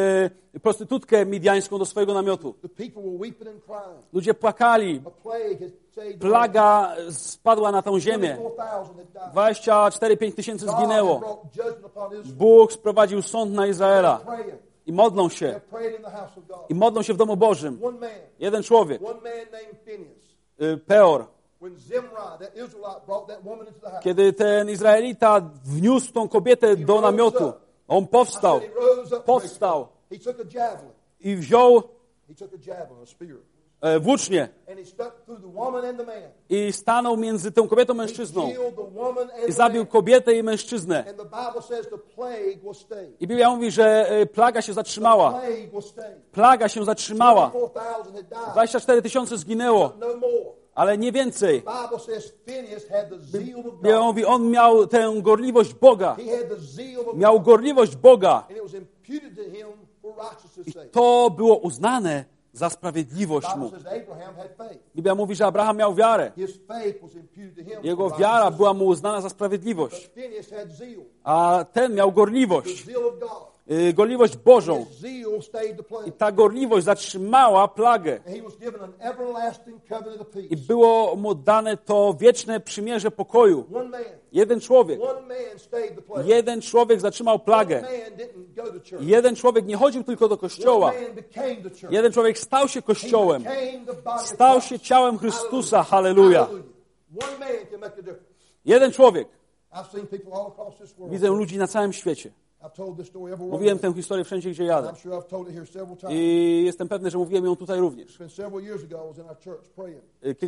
prostytutkę midiańską do swojego namiotu. The people were weeping and crying. Ludzie płakali. A plague had saved Plaga spadła na tę ziemię. 24,000 had died. 24-5 tysięcy God had zginęło. brought judgment upon Israel. Bóg sprowadził sąd na Izraela. Praying. I modlą They się. prayed in the house of God. I modlą się w domu Bożym. One man Jeden człowiek, named Phineas. Peor. When Zimri, that Israelite, brought that woman into the house. Kiedy ten Izraelita wniósł tą kobietę do namiotu, on powstał. I said he rose up. Powstał. He took a javelin. I wziął He took a javelin, a spear. włócznię And he stuck through the woman and the man. i stanął między tą kobietą i He mężczyzną. killed the woman and I the zabił man. kobietę i mężczyznę. And the Bible says the plague was stayed. I Biblia mówi, że plaga się zatrzymała. Plague was stayed. Plaga się zatrzymała. 24,000 had died. 24 tysiące zginęło, No more. ale nie więcej. The Bible says Phineas had the zeal of Biblia God. mówi, on miał tę gorliwość Boga. He had the zeal of Miał God. gorliwość Boga. And it was imputed to him for righteousness' sake. To było uznane za sprawiedliwość The mu. Bible says Abraham had faith. Biblia mówi, że Abraham miał wiarę. His faith was imputed to him Jego for wiara righteousness' była sake. mu uznana za sprawiedliwość. But Phineas had zeal, A ten miał the gorliwość. zeal of God. Gorliwość Bożą. His zeal stayed the I plague. ta gorliwość zatrzymała plagę. And he was given an everlasting covenant of I peace. było mu dane to wieczne przymierze pokoju. One man. Jeden człowiek. One man stayed the plague. Jeden człowiek zatrzymał One plagę. man didn't go to church. Jeden człowiek nie chodził tylko do kościoła. One man became the church. Jeden człowiek stał się He kościołem. became the body of Stał Christ. się ciałem Chrystusa. Halleluja. Hallelujah. One man can make a difference. Jeden człowiek. I've seen people all across this world. Widzę ludzi na całym świecie. I've told this story everywhere. Mówiłem tę historię wszędzie, gdzie jadę. I'm sure I've told it here several times. I jestem pewny, że mówiłem ją tutaj również. It's been several years ago. I was in our church praying.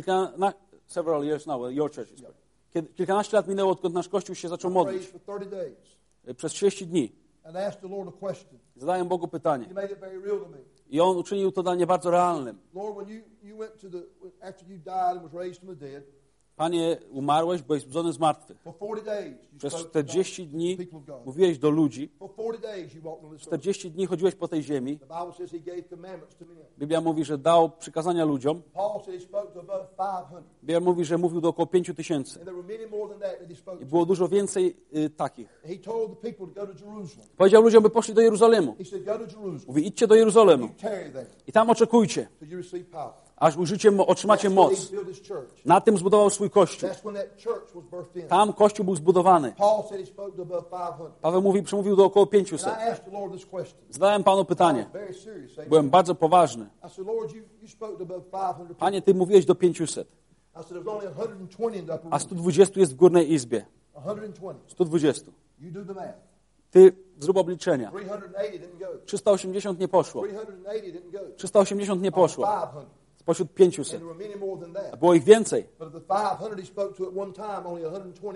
Several years now, your church is kilkanaście lat minęło, odkąd nasz Kościół się zaczął Prayed modlić. for 30 days. Przez 30 dni. And asked the Lord a question. Zadałem Bogu pytanie. He made it very real to me. I On uczynił to dla mnie bardzo realnym. Lord, when you went to after you died and was raised from the dead, Panie, umarłeś, byłeś wzbudzony z martwych. for 40 days you Przez spoke to 40 God, dni people of God. mówiłeś do ludzi. For 40 days you walked on this earth. 40 dni chodziłeś po tej ziemi. The Bible says he gave commandments to men. Biblia mówi, że dał przykazania ludziom. Paul said he spoke to above 500. Biblia mówi, że mówił do około 5 tysięcy. And there were many more than that he spoke I to. było dużo więcej takich. He told the people to go to Jerusalem. Powiedział ludziom, by poszli do Jeruzalemu. He said, go to Jerusalem. Mówi, idźcie do Jeruzalemu. You tarry there I tam oczekujcie, till you receive power. aż otrzymacie That's when moc. he built his church. Na tym zbudował swój Kościół. That's when that church was birthed in. Tam Kościół był zbudowany. Paul said he spoke to above 500. Paweł mówi, przemówił do około And 500. I asked the Lord this question. Zadałem Panu pytanie. Very serious. Amen. Byłem bardzo poważny. I said, Lord, you spoke to above 500 people. Panie, Ty mówiłeś do 500, I said, there's only 120 in the upper a room. 120 jest w górnej izbie. 120. 120. You do the math. Ty zrób obliczenia. 380 didn't go. 380 nie poszło. 380 didn't go. 380 nie poszło. 500. Spośród And 500. there were many more than that. Było ich więcej. But of the 500 he spoke to at one time, only 120 went.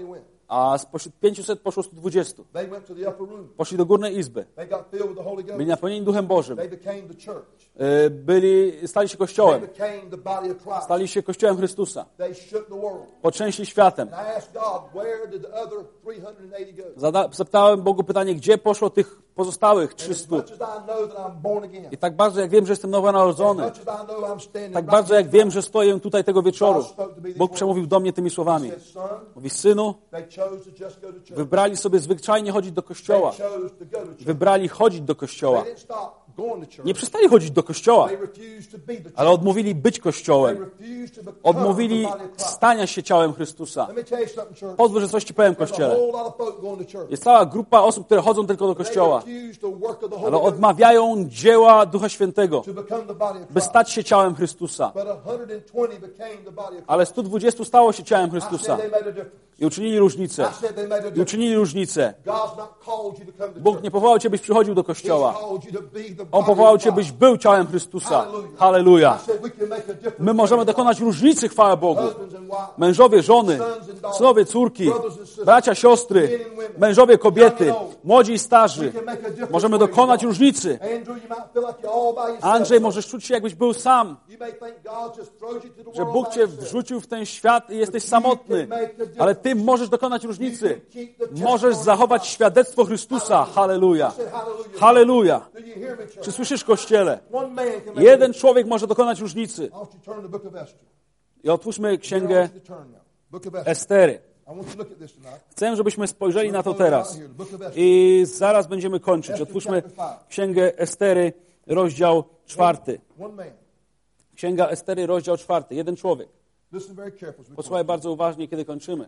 a spośród 500 poszło 120. They went to the upper room. Poszli do górnej izby. They got filled with the Holy Byli Ghost. napełnieni Duchem Bożym. They became the church. Stali się They Kościołem. became the body of Christ. Stali się Kościołem Chrystusa. They shook the world. Potrzęśli światem. And I asked God, where did the other 380 go? Zapytałem Bogu pytanie, gdzie poszło tych pozostałych And as 300? much as I know that I'm born again, I tak bardzo jak wiem, że jestem nowonarodzony, as much as I know I'm standing tak right bardzo jak here, wiem, że stoję tutaj tego wieczoru, Bóg przemówił do mnie tymi słowami. He said, son, Mówi, synu, they chose to just go to church. wybrali sobie zwyczajnie chodzić do kościoła. They chose to go to church. Wybrali chodzić do kościoła. They didn't stop going to church. Nie przestali chodzić do kościoła, They refused to be the church. ale odmówili być They kościołem. refused to become Odmówili the body of Christ. stania się ciałem Chrystusa. Let me tell you something, church. Pozwól, że coś ci powiem, There's a Kościele. whole lot of folk going to church. Jest cała grupa osób, które chodzą tylko do They kościoła, refuse the work of the Holy ale Ghost odmawiają dzieła Ducha Świętego, to become the body of by Christ. stać się ciałem Chrystusa. But 120 became the body of Christ. Ale 120 stało się ciałem I Chrystusa said they made a difference. i uczynili różnicę. I said they made a I difference. uczynili różnicę. God's not called you to come to Bóg church. nie powołał cię, byś przychodził do He's kościoła. called you to be the On body powołał of cię, Christ. byś był ciałem Chrystusa. Hallelujah. Halleluja. I said we can make a difference. My możemy dokonać różnicy, chwała Bogu. Husbands and wives, Mężowie, żony, synowie, córki, bracia, siostry, mężowie, kobiety, młodzi i starzy. we can make a difference. Możemy for you. dokonać różnicy. Andrew, you might feel like you're all by yourself. Andrzej, możesz czuć się, jakbyś był sam, You may think God just throws you to the że world Bóg by cię yourself. wrzucił w ten świat i jesteś samotny. Ale ty możesz dokonać różnicy. Możesz zachować świadectwo Chrystusa. Halleluja. I said, hallelujah. Halleluja. Do you hear me, church? Czy słyszysz, Kościele? One man can make Jeden człowiek może dokonać różnicy. I want you to turn to the book of Esther. I otwórzmy I księgę want you to turn now. Book of Esther. Estery. I want you to look at this tonight. Chcę, żebyśmy spojrzeli na to teraz. I zaraz będziemy kończyć. Otwórzmy księgę Estery, rozdział 4. One man. Księga Estery, rozdział 4. Jeden człowiek. Listen very carefully. as we Posłuchaj close. bardzo uważnie, kiedy kończymy.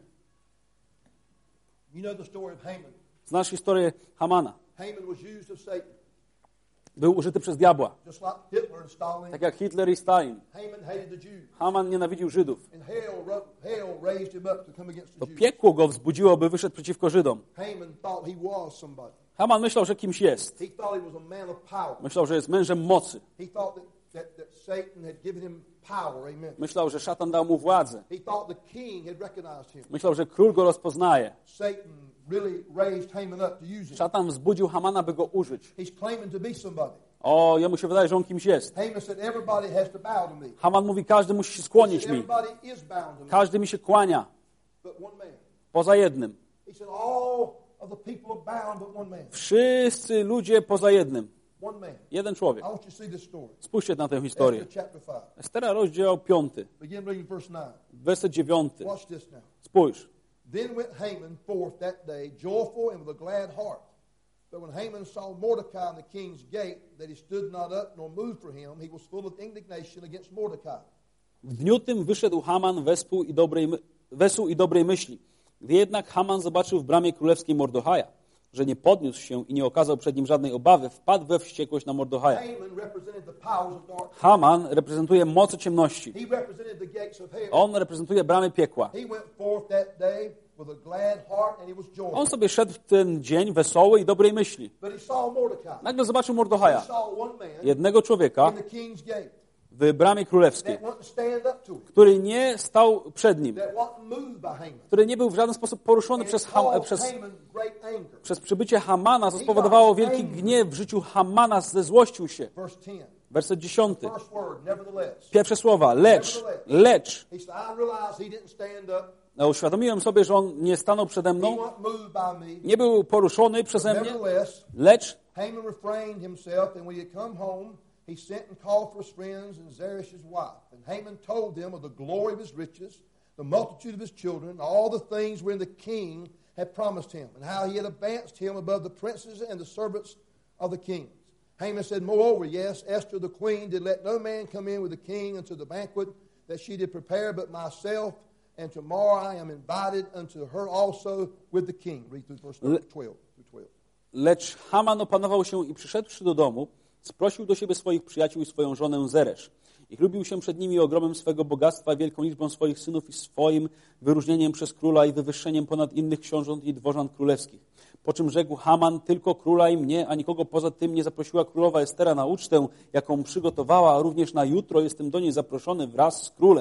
You know the story of Haman. Znasz historię Hamana. Haman was used of Satan, Był użyty przez diabła. just like Hitler and Stalin. Tak jak Hitler i Stalin. Haman hated the Jews. Haman nienawidził Żydów. And hell raised him up to come against the To Jews. piekło go wzbudziło, by wyszedł przeciwko Żydom. Haman thought he was somebody. Haman myślał, że kimś jest. He thought he was a man of power. Myślał, że jest mężem mocy. He thought that Satan had given him power. Amen. Myślał, że szatan dał mu władzę. He thought the king had recognized him. Myślał, że król go rozpoznaje. Satan really raised Haman up to use him. Szatan wzbudził Hamana, by go użyć. He's claiming to be somebody. O, jemu się wydaje, że on kimś jest. Haman said, everybody has to bow to me. Haman mówi, każdy musi się He skłonić said, mi. everybody is bound to me. Każdy mi się kłania. But one man. Poza jednym. He said, all of the people are bound but one man. Wszyscy ludzie poza jednym. One man. Jeden I człowiek. want you to see this story. Spójrzcie na tę historię. Esther chapter 5. Estera, rozdział 5, Begin reading verse 9. werset 9. Watch this now. Spójrz. Then went Haman forth that day, joyful and with a glad heart. But when Haman saw Mordecai in the king's gate, that he stood not up nor moved for him, he was full of indignation against Mordecai. W dniu tym wyszedł Haman wesół i dobrej myśli. Gdy jednak Haman zobaczył w bramie królewskiej Mordechaja, że nie podniósł się i nie okazał przed nim żadnej obawy, wpadł we wściekłość na Mordechaja. Haman represented the powers of darkness. Haman reprezentuje moce ciemności. He represented the gates of hell. On reprezentuje bramy piekła. He went forth that day with a glad heart and he was joyful. On sobie szedł w ten dzień wesoły i dobrej myśli. But he saw Mordecai. Nagle zobaczył He Mordechaja, saw one man jednego człowieka in the king's gate w bramie królewskiej, that wouldn't stand up to him, który nie stał przed nim, that wasn't moved by Haman. który nie był w żaden sposób poruszony And przez, it caused przez, Haman great anger. przez przybycie Hamana, co spowodowało wielki gniew w życiu Hamana, zezłościł się. Verse 10. Werset 10. First word, nevertheless. Pierwsze słowa, lecz. He said, I realize he didn't stand up. No, uświadomiłem sobie, że on nie stanął przede He mną, wasn't moved by me. nie był poruszony przeze mnie, Nevertheless, lecz Haman refrained himself, and when he had come home, he sent and called for his friends and Zeresh his wife. And Haman told them of the glory of his riches, the multitude of his children, all the things wherein the king had promised him, and how he had advanced him above the princes and the servants of the kings. Haman said, moreover, yes, Esther the queen did let no man come in with the king unto the banquet that she did prepare but myself, and tomorrow I am invited unto her also with the king. Read through verse 12 through 12. Lecz Haman opanował się i przyszedłszy do domu, sprosił do siebie swoich przyjaciół i swoją żonę Zeresz. I chlubił się przed nimi ogromem swego bogactwa, wielką liczbą swoich synów i swoim wyróżnieniem przez króla i wywyższeniem ponad innych książąt i dworzan królewskich. Po czym rzekł Haman, tylko króla i mnie, a nikogo poza tym nie zaprosiła królowa Estera na ucztę, jaką przygotowała, a również na jutro jestem do niej zaproszony wraz z królem.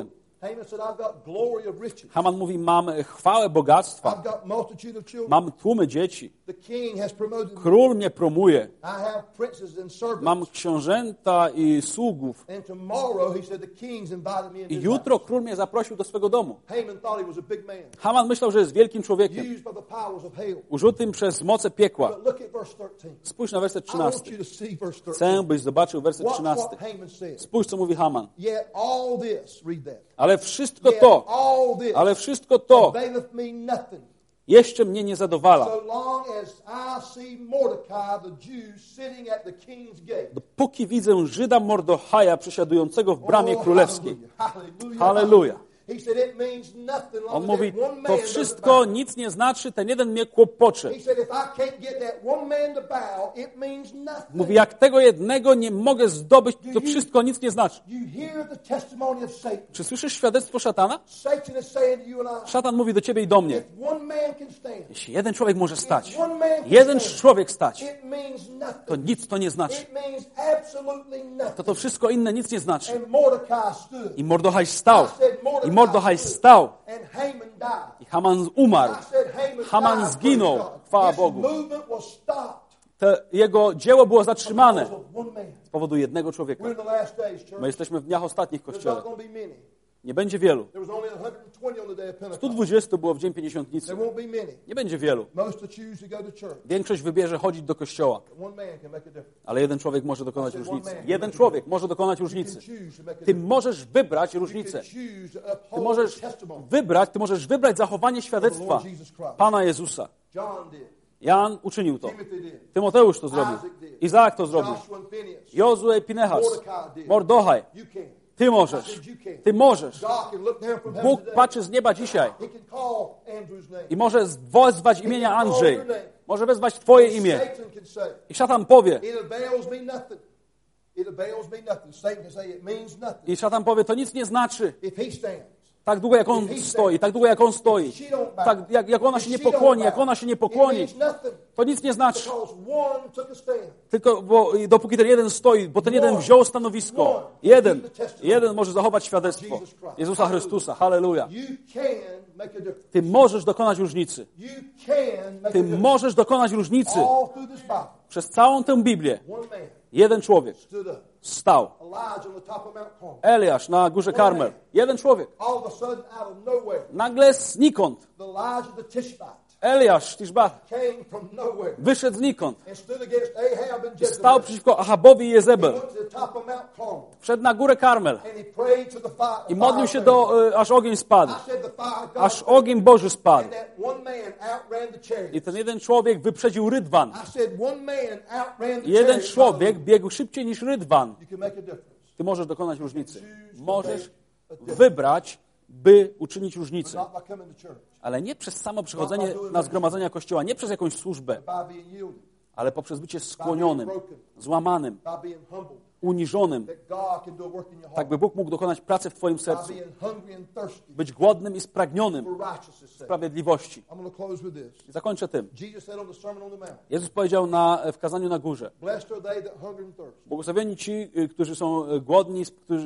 Haman said, I've got glory of riches. Haman mówi, mam chwałę bogactwa, I've got multitude of children. mam tłumy dzieci, The king has promoted me. król mnie promuje, I have princes and servants. mam książęta i sługów And tomorrow, he said, the king's invited me into i his jutro król mnie zaprosił do swego domu. house. Haman thought he was a big man, Haman myślał, że jest wielkim człowiekiem, used by the powers of hell. użytym przez moce piekła. But look at verse 13. Spójrz na werset I want 13. you to see verse 13. Chcę, byś zobaczył werset Watch 13. what Haman said. Spójrz, co mówi Haman. Yet all this, read that. Ale wszystko Yet to, all this ale wszystko to availeth me nothing. jeszcze mnie nie zadowala. So long as I see Mordecai, the Jew, sitting at the king's gate. Dopóki widzę Żyda Mordechaja przesiadującego w bramie Oh, królewskiej. hallelujah. Halleluja. He said it means nothing. On long mówi, as that one man to doesn't wszystko bow. nic nie znaczy, ten jeden mnie kłopocze. He said if I can't get that one man to bow, it means nothing. Mówi, jak tego jednego nie mogę zdobyć, to wszystko nic nie znaczy. You hear the testimony of Satan. Czy słyszysz świadectwo szatana? Satan is saying to you and I, Szatan mówi do ciebie i do mnie. if one man can stand, Jeśli jeden człowiek może stać, if one man can jeden stand, człowiek stać, it means nothing. to nic to nie znaczy. It means absolutely nothing. To wszystko inne nic nie znaczy. And Mordecai stood. I Mordechaj stał. I said Mordecai I Mordechaj stood. stał. And Haman died. I Haman umarł. I said Haman died, zginął. praise God. Chwała His Bogu. movement was stopped Jego dzieło było zatrzymane because of one man. z powodu jednego człowieka. We're in the last days, church. My jesteśmy w dniach ostatnich There's Kościele. not going to be many. Nie będzie wielu. There was only 120 on the day of Pentecost. 120 było w dzień Pięćdziesiątnicy. There won't be many. Nie będzie wielu. Most to choose to go to church. Większość wybierze chodzić do kościoła. One man can make a difference. Ale jeden człowiek może dokonać różnicy. Jeden człowiek może dokonać różnicy. Choose to make a Ty difference. możesz wybrać You różnicę. can choose to Ty uphold the testimony. możesz wybrać zachowanie świadectwa Pana Jezusa. John did. Jan uczynił to. Timothy did. Tymoteusz to zrobił. Izaak to zrobił. Joshua and Phineas. Jozue, Pinechas, Mordechaj. You can. Ty możesz. Ty możesz. God can look down from heaven Bóg today. patrzy z nieba dzisiaj He can call Andrew's name. i może wezwać imienia Andrzej. Może wezwać Twoje imię. Satan can say, I szatan powie. it avails me nothing. It avails me nothing. Satan can say it means nothing. I szatan powie, to nic nie znaczy. If he stands, Tak długo jak on stoi, tak długo jak on stoi. Tak jak ona się nie pokłoni, jak ona się nie it pokłoni, means nothing. to nic nie znaczy. Because one took a stand. Tylko dopóki ten jeden stoi, bo ten jeden wziął stanowisko. Jeden może zachować świadectwo Jezusa Chrystusa. Halleluja. You can make a difference. Ty możesz dokonać różnicy. You can make a Ty difference. możesz dokonać różnicy. All through this Bible, Przez całą tę Biblię one man jeden człowiek stood up. stał. Elijah on the top of Mount Carmel. Eliasz na górze Karmel. Jeden człowiek. All of a sudden, out of nowhere, Nagle znikąd. the Elijah the Tishbite Eliasz, Tiszbach, came from nowhere wyszedł znikąd. and stood against Ahab and Stał Jezebel. przeciwko Ahabowi i He Jezebel. went to the top of Mount Carmel Wszedł na górę Karmel and he prayed to the fire. i modlił się aż ogień spadł. I said the fire of God. Aż ogień Boży spadł. And that one man outran the chariot. I ten jeden człowiek wyprzedził Rydwan. I said one man outran the Jeden chariot. człowiek biegł szybciej niż Rydwan. You can make a difference. Ty możesz dokonać różnicy. Możesz wybrać, by uczynić różnicę. Not by coming to church. Ale nie przez samo przychodzenie na zgromadzenia Kościoła, nie przez jakąś służbę, By being yielded. ale poprzez bycie skłonionym, złamanym, By being humble. uniżonym, That God can do a work in your heart. tak by Bóg mógł dokonać pracy w Twoim By sercu. being hungry and thirsty Być głodnym i spragnionym for righteousness' sake. sprawiedliwości. I'm going to close with this. I zakończę tym. Jesus said on the Sermon on the Mount, Jezus powiedział w kazaniu na górze: blessed are they that hunger and thirst. błogosławieni ci, którzy są głodni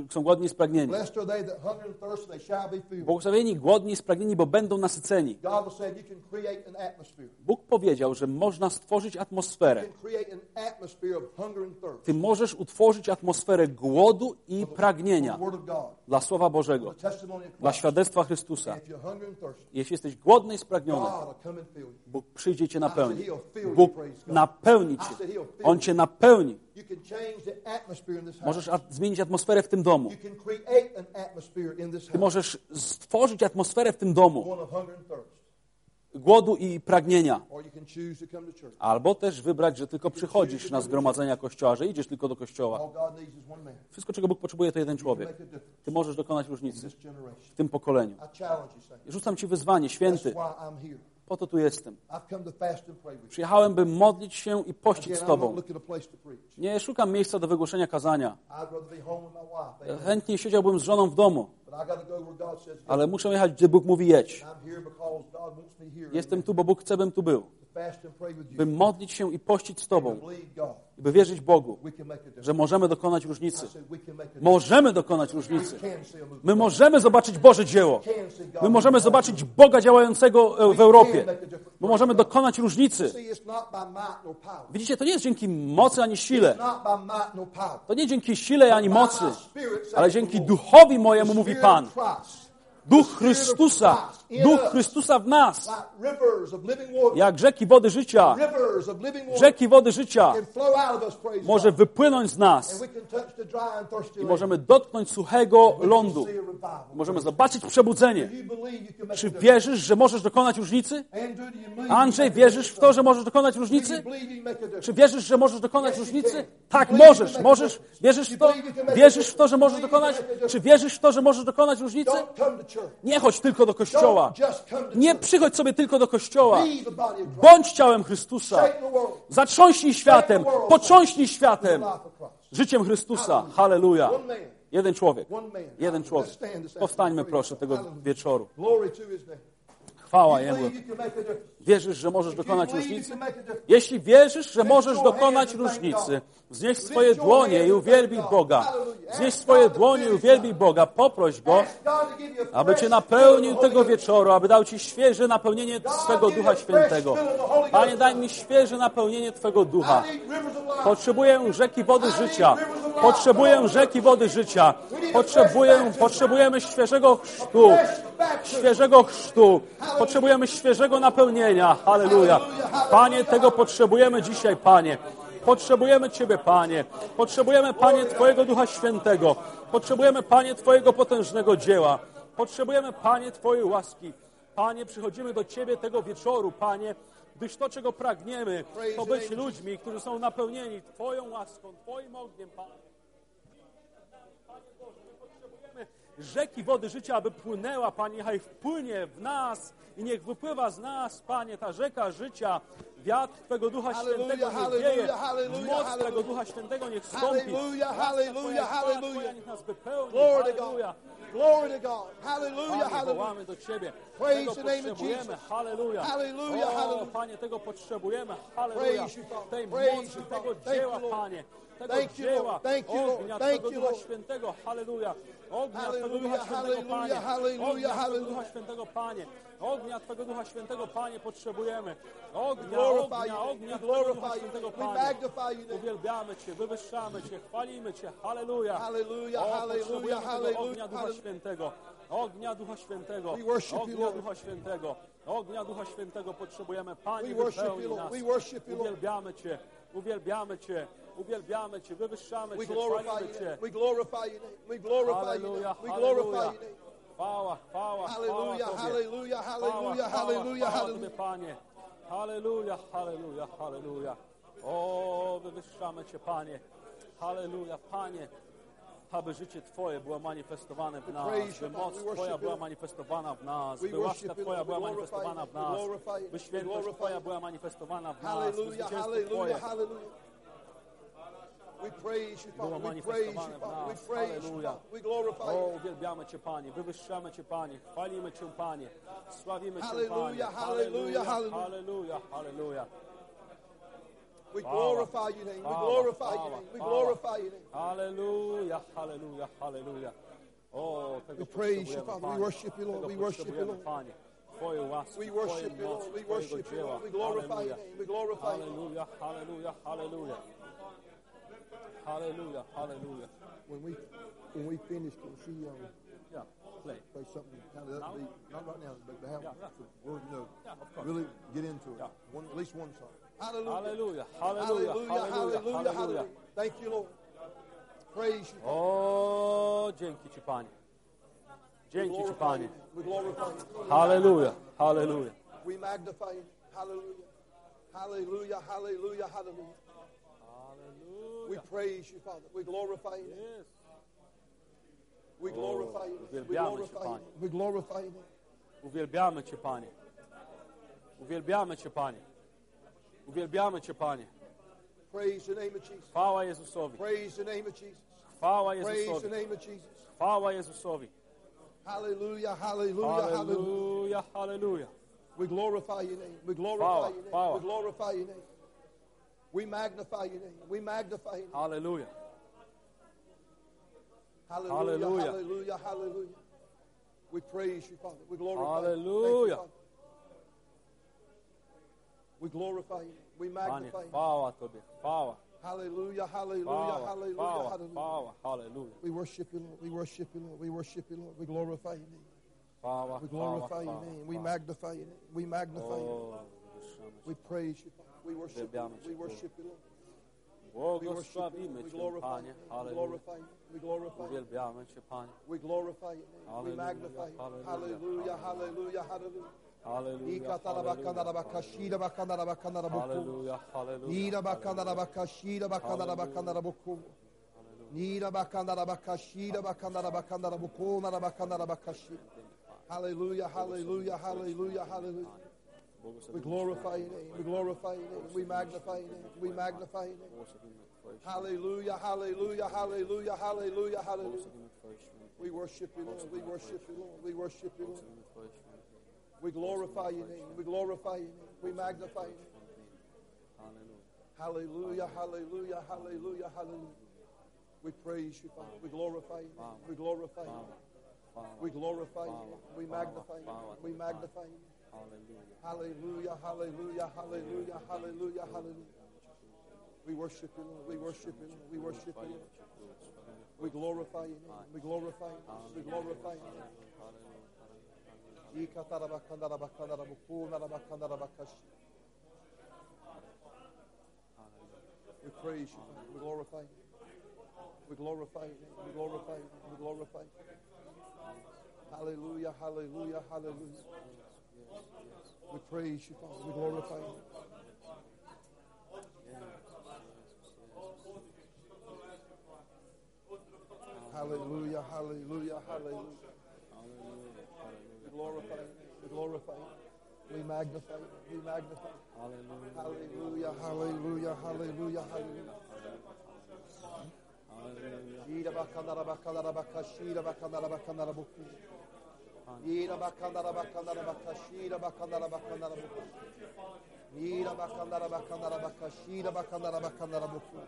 i spragnieni. Blessed are they that hunger and thirst, they shall be filled. Błogosławieni głodni i spragnieni, bo będą nasyceni. God will say you can create an atmosphere. Bóg powiedział, że można stworzyć You atmosferę. can create an atmosphere of hunger and thirst. Ty możesz utworzyć atmosferę głodu i The pragnienia Word of God. dla Słowa Bożego, The testimony of dla Christ. świadectwa Chrystusa. If you're hungry and thirsty, Jeśli jesteś głodny i spragniony, God will come and fill you. Bóg przyjdzie i Cię napełni. Bóg Bóg napełni Cię. On Cię napełni. You can change the atmosphere in this house. Możesz zmienić atmosferę w tym domu. You can create an atmosphere in this Ty house. możesz stworzyć atmosferę w tym domu One of hunger and thirst. głodu i pragnienia. Or you can choose to come to church. Albo też wybrać, że tylko przychodzisz na zgromadzenia Kościoła, że idziesz tylko do Kościoła. All God needs is one man. Wszystko, czego Bóg potrzebuje, to jeden To człowiek. make a difference Ty możesz dokonać in różnicy this generation. w tym pokoleniu. I challenge you, saints. Rzucam Ci wyzwanie, That's święty. why I'm here. Po to tu jestem. I've come to fast and pray with you. Przyjechałem, by modlić się i pościć Again, z I'm not Tobą. looking a place to preach. Nie szukam miejsca do wygłoszenia kazania. I'd rather be home with my wife. Amen. Chętnie siedziałbym z żoną w domu, But I got to go where God says go. ale muszę jechać, gdzie Bóg mówi jedź. I'm here because God wants me here. Jestem tu, bo Bóg chce, bym tu był. To fast and pray with you. By modlić się i pościć z Tobą. To believe God. I by wierzyć Bogu, we can make a difference. że możemy dokonać różnicy. I said, we can make a difference. Możemy dokonać różnicy. We can see a move. My możemy zobaczyć Boże dzieło. We can see God My możemy move. zobaczyć Boga działającego w Europie. My możemy dokonać różnicy. See, it's not by might nor power. Widzicie, to nie jest dzięki mocy ani sile. It's not by might nor power. To nie dzięki sile ani mocy, By my spirit, saith ale the dzięki Lord. duchowi mojemu, The mówi Spirit Pan. of Christ, Duch Chrystusa. Duch Chrystusa w nas. like rivers of living water, Jak rzeki wody życia. rivers of living water Rzeki wody życia can flow out of us, praise może God. wypłynąć z And nas. we can touch the dry and thirsty I land. możemy dotknąć suchego We can lądu. see a revival. Możemy zobaczyć przebudzenie. Do you believe you can make a Czy difference? wierzysz, że możesz dokonać różnicy? Andrew, do you believe Andrzej, you can make a wierzysz w to, że możesz dokonać difference? Do you różnicy? believe you can make a difference? Czy wierzysz, że możesz dokonać różnicy? Tak, możesz. Możesz. Wierzysz w to? Wierzysz w to, że możesz dokonać? Czy wierzysz w to, że możesz dokonać różnicy? Don't come to church. Nie chodź tylko do kościoła. Don't just come to Nie church. przychodź sobie tylko do kościoła. Be the body of Christ. Bądź ciałem Chrystusa. Shake the world. Zatrząśnij światem. Potrząśnij światem. The life of Christ. Życiem Chrystusa. Halleluja. One man. Jeden człowiek. One man. Jeden człowiek. Powstańmy proszę tego wieczoru. Glory to his name. Chwała You Jemu. believe you can make a difference. Wierzysz, że możesz If you dokonać believe you różnicy? can make a difference. Jeśli wierzysz, że możesz dokonać różnicy, wznieś swoje dłonie i uwielbij Boga. Wznieś swoje dłonie i uwielbij Boga. Poproś Go, Ask God to give you a aby fresh Cię fill of napełnił the tego Holy Ghost. wieczoru, aby dał Ci świeże napełnienie swego Ducha Świętego. Panie, daj mi świeże napełnienie Twego Ducha. I need rivers of life. Potrzebuję rzeki wody życia. Potrzebuję rzeki wody życia. Potrzebujemy świeżego chrztu. Świeżego chrztu. Potrzebujemy świeżego napełnienia. Halleluja. Panie, tego potrzebujemy dzisiaj, Panie. Potrzebujemy Ciebie, Panie. Potrzebujemy, Panie, Twojego Ducha Świętego. Potrzebujemy, Panie, Twojego potężnego dzieła. Potrzebujemy, Panie, Twojej łaski. Panie, przychodzimy do Ciebie tego wieczoru, Panie, gdyż to, czego pragniemy, to być ludźmi, którzy są napełnieni Twoją łaską, Twoim ogniem, Panie. Panie Boże, my potrzebujemy rzeki wody życia, aby płynęła, Panie, niechaj wpłynie w nas i niech wypływa z nas, Panie, ta rzeka życia. Wiatr Twego Ducha Świętego niech wieje, moc Twego Ducha Świętego niech stąpi. Twoja niech nas wypełni. Glory to Halleluja. God. Glory to God. Hallelujah, Panie, hallelujah. wołamy do Ciebie. Praise Tego the name of potrzebujemy. Jesus. Halleluja. Hallelujah, O, hallelujah. Panie, tego potrzebujemy. Halleluja. Praise you, Father. Tej Praise mocy, you, tego Father. Thank dzieła, you, Lord. Panie. Tego Thank you, dzieła. Lord. Thank you, Lord. Ognia Thank Twego you, Ducha Lord. Świętego. Halleluja. Ognia Twego Hallelujah, Ducha Świętego, Panie. hallelujah, hallelujah, Ognia Twego hallelujah. Ducha Świętego, Panie. Ognia Twego Ducha Świętego, Panie, potrzebujemy. Ognia, Glorify ognia, you. ognia We Twego Ducha glorify Świętego, you. We Panie. magnify you. Uwielbiamy Cię, wywyższamy Cię, chwalimy Cię. Halleluja. Hallelujah, O, hallelujah, potrzebujemy tego hallelujah, ognia Ducha hallelujah. Świętego. Ognia Ducha Świętego. We worship you, Ognia Lord. Ducha Świętego. Ognia Ducha Świętego potrzebujemy. Panie, We worship wypełnij you, Lord. nas. We worship you, Lord. Uwielbiamy Cię. Uwielbiamy Cię. Uwielbiamy Cię. Wywyższamy We Cię. glorify Chwalimy your Cię. name. We glorify your name. We glorify your Halleluja. name. We glorify Halleluja. your name. Chwała, chwała, chwała Hallelujah, Tobie. hallelujah, Chwała, hallelujah, chwała, hallelujah, chwała Tobie, hallelujah. Panie. Halleluja, halleluja, halleluja. O, wywyższamy Cię, Panie. Halleluja, Panie. Aby życie Twoje było manifestowane w nas, by moc Twoja była manifestowana w nas, by łaska Twoja była manifestowana w nas, by świętość Twoja była manifestowana w nas, by Hallelujah, zwycięstwo hallelujah, Twoje hallelujah. We praise you, było Father. We praise you, manifestowane w Father. We nas. praise you, Halleluja. Father. We glorify O, you. uwielbiamy Cię, Panie, wywyższamy Cię, Panie, chwalimy Cię, Panie, sławimy Cię, Panie. Hallelujah, hallelujah, hallelujah. Halleluja, halleluja. We glorify your name. We glorify your name. We glorify your name. Halleluja, halleluja, halleluja. O, tego We praise you, potrzebujemy, Father. We Panie. worship you, Lord. Tego We worship you, potrzebujemy, Lord. Panie. Twojej łaski, We Twojej worship you, mocy, Lord. We Twojego worship you, dzieła. Lord. We glorify Halleluja. your name. We glorify your name. Halleluja, halleluja, halleluja. Hallelujah, hallelujah. When we finish, can she Yeah, play. play something kind of Now? upbeat? Not right now, but to have Yeah, yeah. some word, Yeah, of course. really get into it. Yeah. At least one song. Hallelujah. Hallelujah, Hallelujah, hallelujah, hallelujah, hallelujah, hallelujah. hallelujah. Thank you, Lord. Praise you. O, dzięki Ci, Panie. We Dzięki Ci, glorify Panie. you. We glorify you. Hallelujah, hallelujah. We magnify you. Hallelujah. Hallelujah, hallelujah, hallelujah. We Hallelujah. praise you, Father. We glorify you. Yes. We glorify you. We uwielbiamy Cię, glorify you. Panie. We glorify you. Uwielbiamy Cię, Panie. Uwielbiamy Cię, Panie. Uwielbiamy Cię, Panie. Praise the name of Jesus. Chwała Jezusowi. Praise the name of Jesus. Chwała Praise the Jezusowi. name of Jesus. Chwała Jezusowi. Hallelujah, hallelujah, hallelujah. Hallelujah, hallelujah. We glorify your name. We glorify Chwała, your name. chwała. We glorify your name. We magnify your name. We magnify your name. Hallelujah. Hallelujah. Hallelujah. Hallelujah. Hallelujah. We praise you, Father. We glorify you. Hallelujah. Thank you, Father. We glorify you. We Pane, magnify you. chvála Tobě, chvála, Hallelujah. Hallelujah. chvála, Hallelujah. chvála, Hallelujah. chvála, hallelujah. We worship you, Lord. We worship you, Lord. We worship you, Lord. We glorify your name. Chvála, We chvála, glorify your chvála, name. We chvála. magnify your name. We magnify you. Oh, We praise you, Father. We worship you. We worship you, Lord. We worship you. Błogosławimy We Cię, glorify Panie, you. We hallelujah. glorify you. We glorify you. Uwielbiamy Cię, Panie. We glorify your name. We Hallelujah. magnify you. Hallelujah. Hallelujah. Hallelujah. Hallelujah. Hallelujah, hallelujah, hallelujah, hallelujah. Nira bakandara bakashira bakandara bakandara buku. Nira bakandara bakashira bakandara bakandara buku nara bakandara bakashi. Hallelujah, hallelujah, hallelujah, hallelujah. We glorify your name. We glorify your name. We magnify your name. We magnify your name. Hallelujah, hallelujah, hallelujah, hallelujah, hallelujah. We worship you, Lord. We worship you, Lord. We worship you, Lord. We glorify your name. We glorify your name. We magnify your name. Hallelujah, hallelujah, hallelujah, hallelujah. We praise you, Father. We glorify your name. We glorify your name. We glorify your name. We magnify your name. We magnify your name. Hallelujah, hallelujah, hallelujah, hallelujah, hallelujah. We worship you, Lord. We worship you, Lord. We worship you, Lord. We glorify your name. We glorify your name. We glorify your name. We praise you, Father. We glorify you. We glorify you. We glorify you. We glorify you. Hallelujah, hallelujah, hallelujah. We praise you, Father. We glorify you. Hallelujah, hallelujah, hallelujah. We glorify you. We glorify you. We magnify you. We magnify you. Hallelujah, hallelujah, hallelujah, hallelujah. Ira bakandara bakandara bakashira bakandara bakandara buku. Ira bakandara bakandara bakashira bakandara bakandara buku. Ira bakandara bakandara bakashira bakandara bakandara buku.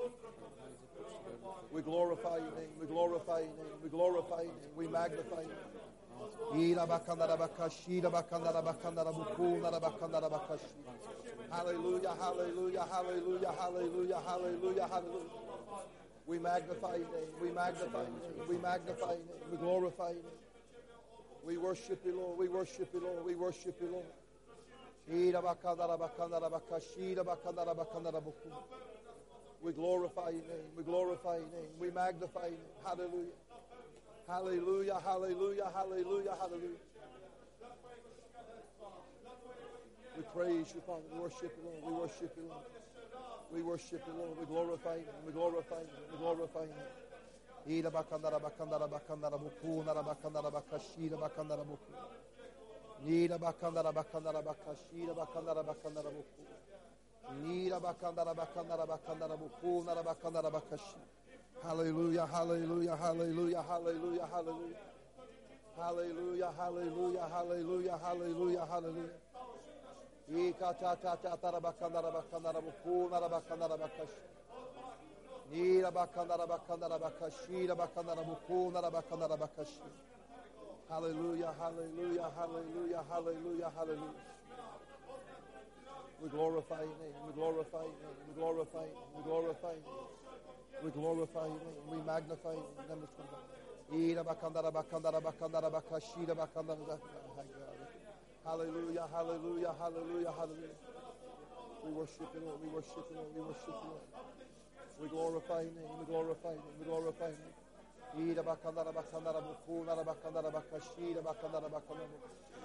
We glorify your name. We glorify your name. We glorify your name. We magnify your name. Ira bakandara bakashira bakandara bakandara buku nara bakandara bakashi. Hallelujah, hallelujah, hallelujah, hallelujah, hallelujah, hallelujah. We magnify your name. We magnify your name. We magnify your name. We glorify your name. We worship you, Lord. We worship you, Lord. We worship you, Lord. Ira bakandara bakandara bakashira bakandara bakandara buku. We glorify your name. We glorify your name. We magnify your name. Hallelujah. Hallelujah, hallelujah, hallelujah, hallelujah. We praise you, Father. We worship you, Lord. We worship you, Lord. We worship you, Lord. We glorify you. We glorify you. We glorify you. Ira bakandara bakandara bakandara buku nara bakandara bakashira bakandara buku. Nira bakandara bakandara bakashira bakandara bakandara buku. Nira bakandara bakandara bakandara buku nara bakandara bakashi. Hallelujah, hallelujah, hallelujah, hallelujah, hallelujah. Hallelujah, hallelujah, hallelujah, hallelujah, hallelujah. Ika ta ta ta ta bakandara bakandara buku nara bakandara bakashi. Nira bakandara bakandara bakashi bakandara buku nara bakandara bakashi. Hallelujah, hallelujah, hallelujah, hallelujah, hallelujah. We glorify your name. We glorify your name. We glorify your name. We glorify your name. We glorify your name. We magnify your name. Ira bakandara bakandara bakandara bakashi bakandara. Hallelujah, hallelujah, hallelujah, hallelujah. We worship you, Lord. We worship you, Lord. We worship you, Lord. We glorify your name. We glorify your name. We glorify your name. Ira bakandara bakandara buku nara bakandara bakashi bakandara bakandara.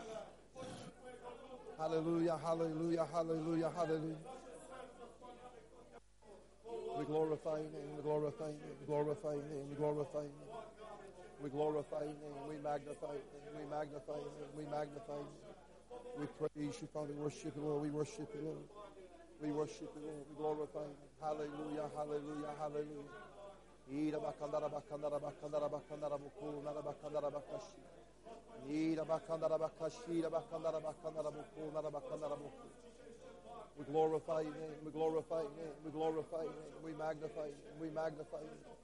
Hallelujah, hallelujah, hallelujah, hallelujah. We glorify your name. We glorify your name. We glorify your name. We glorify your name. We glorify your name. We magnify your name. We magnify your name. We magnify your name. We praise you, Father. We worship you, Lord. We worship you, Lord. We worship you, Lord. We glorify you. Hallelujah, hallelujah, hallelujah. Ira bakandara bakandara bakandara bakandara buku nara bakandara bakashi. Ira bakandara bakashi bakandara bakandara buku nara bakandara buku. We glorify your name. We glorify your name. We glorify your name. We magnify your name. We magnify your name.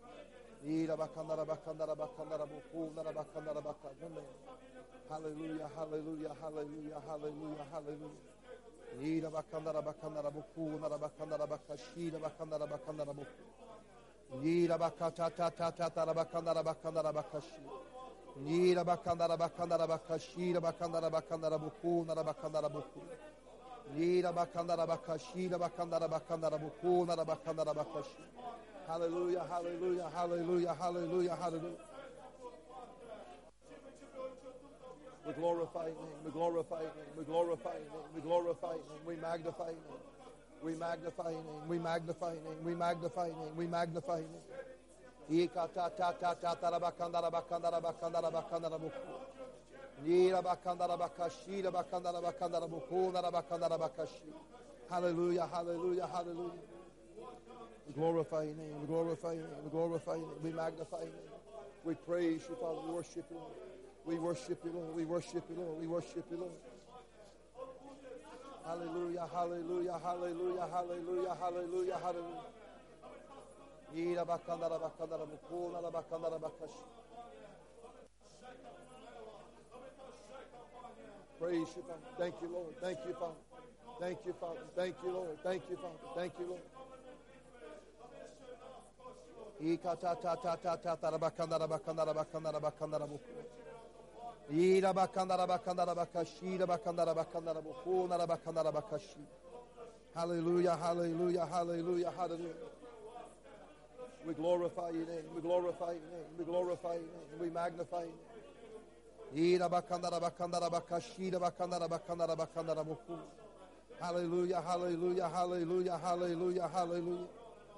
Hallelujah, hallelujah, hallelujah, hallelujah, hallelujah. Nira bakandara bakandara buku nara bakandara bakashira bakandara bakandara buku. Nira bakata ta ta ta ta bakandara bakandara bakashi. Nira bakandara bakandara bakashira bakandara bakandara buku nara bakandara buku. Nira bakandara bakashira bakandara bakandara buku nara bakandara bakashi. Hallelujah, hallelujah, hallelujah, hallelujah, hallelujah. We glorify your name, we glorify your name, we glorify your name, we glorify your name, we magnify your name. We magnify your name, we magnify your name, we magnify your name, we magnify your name. Ika ta ta ta ta ta bakandara bakandara bakandara bakandara buku. Nira bakandara bakashi bakandara bakandara buku nara bakandara bakashi. Hallelujah, hallelujah, hallelujah. We glorify your name, we glorify your name, we glorify your name, we magnify your name. We praise you, Father, we worship you, Lord. We worship you, Lord. We worship you, Lord. We worship you, Lord. Hallelujah, hallelujah, hallelujah, hallelujah, hallelujah, hallelujah. Ira bakandara bakandara bukuna la bakandara bakashi. Praise you, Father. Thank you, Lord. Thank you, Father. Thank you, Father. Thank you, Lord. Thank you, Father. Thank you, Lord. Ika ta ta ta ta ta ta bakandara bakandara bakandara bakandara bukuna. Ira bakandara bakandara bakashi bakandara bakandara bukuna la bakandara bakashi. Hallelujah, hallelujah, hallelujah, hallelujah. We glorify your name, we glorify your name, we glorify your name, we magnify your name. Ira bakandara bakandara bakashi bakandara bakandara bakandara bukuna. Hallelujah, hallelujah, hallelujah, hallelujah, hallelujah.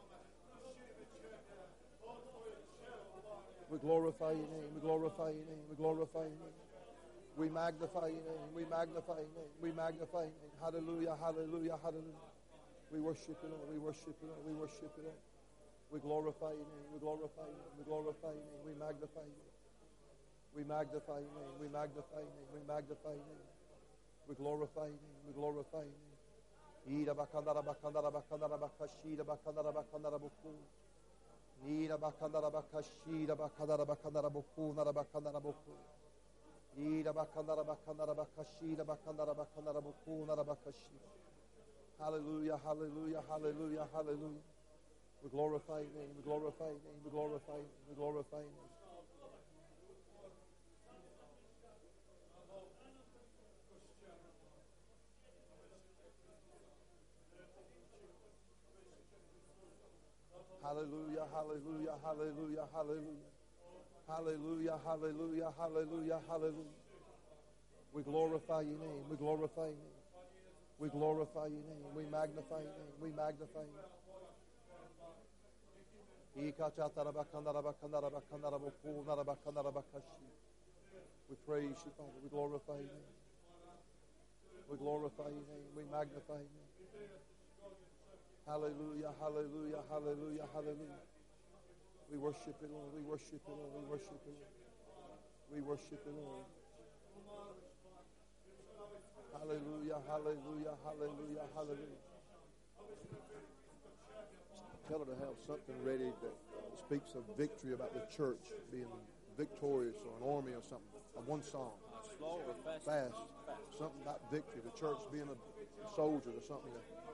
We glorify your name, we glorify your name, we glorify your name. We magnify your name, we magnify your name, we magnify your name. Hallelujah, hallelujah, hallelujah. We worship you, Lord, we worship you, Lord, we worship you, Lord. We glorify your name, we glorify your name, we glorify your name, we magnify your name. We magnify your name, we magnify your name, we magnify your name. We glorify your name, we glorify your name. Ira bakandara bakandara bakandara bakashira bakandara bakandara buku. Ira bakandara bakashira bakandara bakandara buku nara bakandara buku. Ira bakandara bakandara bakashira bakandara bakandara buku nara bakashi. Hallelujah, hallelujah, hallelujah, hallelujah. We glorify your name, we glorify your name, we glorify your name, we glorify your name. Hallelujah, hallelujah, hallelujah, hallelujah. Hallelujah, hallelujah, hallelujah, hallelujah. We glorify your name, we glorify your name. We glorify your name, we magnify your name, we magnify your name. We praise you, Father, we glorify your name. We glorify your name, we magnify your name. Hallelujah, hallelujah, hallelujah, hallelujah. We worship you, Lord. We worship you, Lord. We worship you, Lord. We worship you, Lord. Hallelujah, hallelujah, hallelujah, hallelujah. Tell her to have something ready that speaks of victory about the church being victorious or an army or something. One song. Slow or fast? Fast. Something about victory. The church being a soldier or something.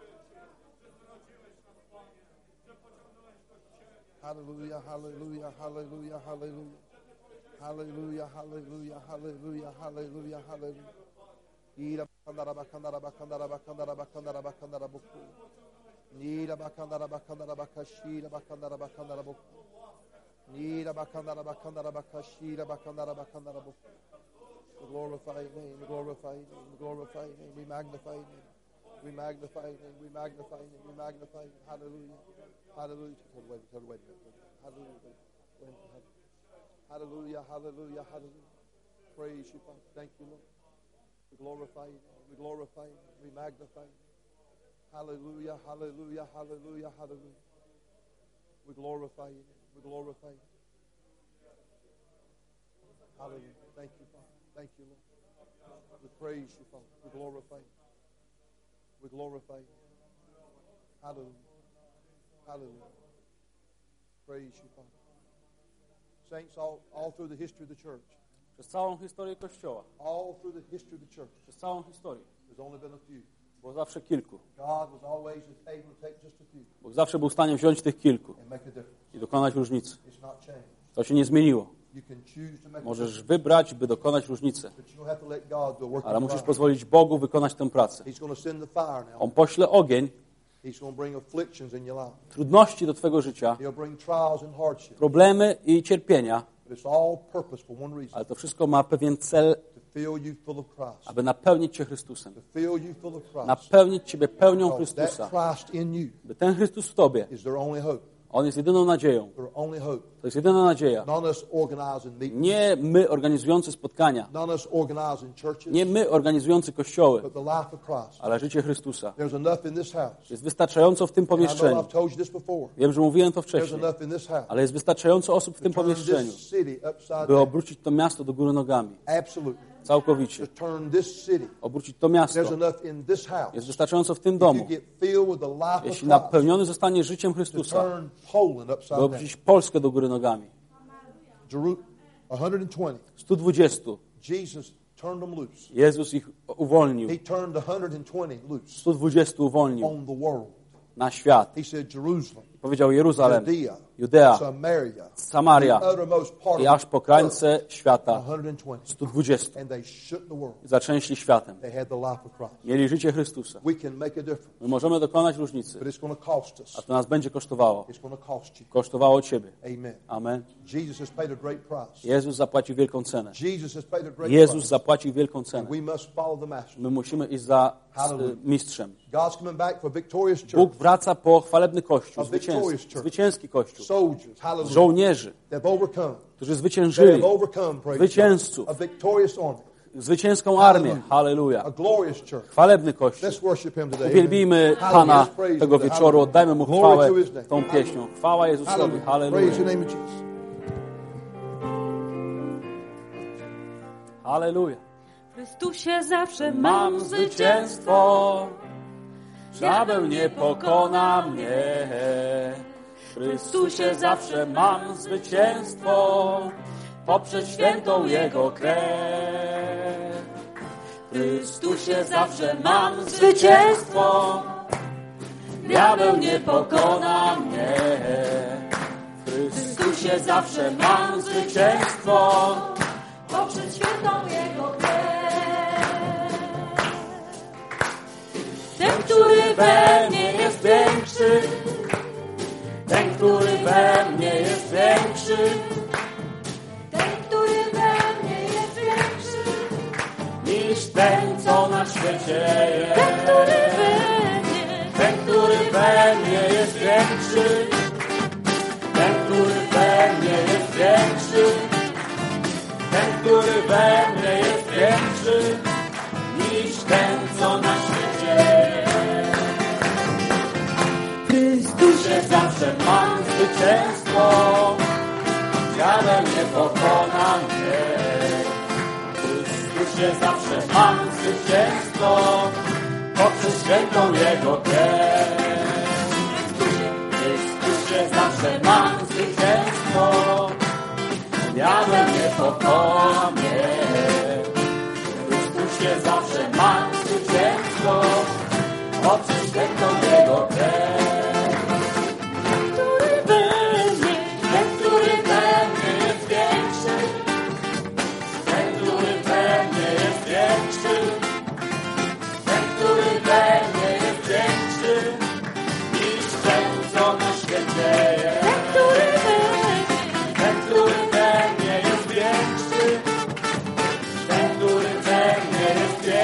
Hallelujah, hallelujah, hallelujah, hallelujah. Hallelujah, hallelujah, hallelujah, hallelujah, hallelujah. Ira bakandara bakandara bakandara bakandara bakandara bakandara buku. Ira bakandara bakandara bakashira bakandara bakandara buku. Ira bakandara bakandara bakashira bakandara bakandara buku. We glorify your name, we glorify your name, we glorify your name, we magnify your name. We magnify your name, we magnify your name, we magnify your name. Hallelujah. Hallelujah. Wait a minute. Hallelujah. Hallelujah, hallelujah, hallelujah. Praise you, Father. Thank you, Lord. We glorify you. We glorify you. We magnify you. Hallelujah, hallelujah, hallelujah, hallelujah. We glorify you. We glorify you. Hallelujah. Thank you, Father. Thank you, Lord. We praise you, Father. We glorify you. We We glorify you. Hallelujah. Hallelujah. Praise you, Father. Saints, all through the history of the church, Przez całą historię Kościoła, all through the history of the church, przez całą historię, there's only been a few. było zawsze kilku. God was always able to take just a few Bóg zawsze był w stanie wziąć tych kilku and make a difference. i dokonać różnicy. It's not changed. To się nie zmieniło. You can choose to make a Możesz difference, wybrać, by dokonać różnicy, but you don't have to let God do a work ale in musisz your life. pozwolić Bogu wykonać tę pracę. He's going to send the fire now. On pośle ogień, He's going to bring afflictions in your life. trudności do twojego życia, He'll bring trials and hardships. problemy i cierpienia, But it's all purpose for one reason. ale to wszystko ma pewien cel, To fill you full of Christ. aby napełnić cię Chrystusem. To fill you full of Christ. Napełnić ciebie pełnią Because that Chrystusa. Christ in you By ten Chrystus w tobie, is their only hope. On jest jedyną nadzieją. Their only hope. To jest jedyna nadzieja. Not us organizing meetings. Nie my organizujący spotkania, Not us organizing churches. nie my organizujący kościoły, But the life of Christ. ale życie Chrystusa. There's enough in this house. Jest wystarczająco w tym And I know pomieszczeniu. I've told you this before. Wiem, że mówiłem to There's wcześniej, enough in this house. ale jest wystarczająco osób w tym To turn pomieszczeniu, this city upside by down. obrócić to miasto do góry nogami. Absolutely. Całkowicie. To turn this city. Obrócić to miasto. There's enough in this house. Jest wystarczająco w tym You domu. get filled with the life of Jeśli Christ. napełniony zostanie życiem To Chrystusa, turn Poland upside by down. obrócić Polskę do góry nogami. 120. 120. Jesus turned them loose. Jezus ich uwolnił. He turned 120 loose 120 uwolnił on the world. na świat. He said Jerusalem, Powiedział Jeruzalem, Judea, Judea, Samaria, Samaria the uttermost part i of aż po the krańce earth. świata. 120. 120. And they shook the world. I zatrzęśli światem. They had the life of Christ. Mieli życie Chrystusa. We can make a difference, My możemy dokonać różnicy, but it's going to cost us. a to nas będzie kosztowało. It's going to cost you. Kosztowało Ciebie. Amen. Amen. Jesus has paid a great price. Jezus zapłacił wielką cenę. Jesus has paid a great Jezus price. zapłacił wielką cenę. We must follow the Master. My musimy iść za Hallelujah. mistrzem. God's coming back for a victorious church. Bóg wraca po chwalebny Kościół, A victorious church. zwycięski Kościół. Soldiers, hallelujah. Żołnierzy, They've overcome. którzy They zwyciężyli. have overcome, praise Zwycięzców. God. A victorious army. Zwycięską armię. A Halleluja. glorious church. Chwalebny Kościół. Let's worship Him today. Uwielbijmy Amen. Pana Hallelujah. Praise tego Him. wieczoru. Hallelujah. Oddajmy Mu Glory chwałę to His name. tą pieśnią. Chwała Jezusowi. Hallelujah. Praise the Halleluja. name of Jesus. Halleluja. W Chrystusie zawsze Mam zwycięstwo, diabeł nie pokona mnie. W Chrystusie zawsze mam zwycięstwo, poprzez świętą Jego krew. W Chrystusie zawsze mam zwycięstwo, diabeł nie pokona mnie. W Chrystusie zawsze mam zwycięstwo, poprzez świętą Jego krew. ten, który we mnie jest większy, ten, który we mnie jest większy, Ten, który we mnie jest większy, niż ten, co na świecie jest. ten, który we mnie, Ten, który we mnie jest większy, ten, który we mnie jest większy, ten, który we mnie jest większy, niż ten, co na świecie jest. W Chrystusie zawsze mam zwycięstwo, diabeł nie pokona mnie. W Chrystusie zawsze mam zwycięstwo, poprzez świętą Jego krew. W Chrystusie zawsze mam zwycięstwo, diabeł nie pokona mnie. W Chrystusie zawsze mam zwycięstwo, poprzez świętą Jego krew. który we mnie, Ten, który we mnie jest większy, ten, który we mnie jest większy, ten, który we mnie jest większy, niż ten, co na świecie jest. ten, który we mnie, Ten, który we mnie jest większy, ten, który we mnie jest większy,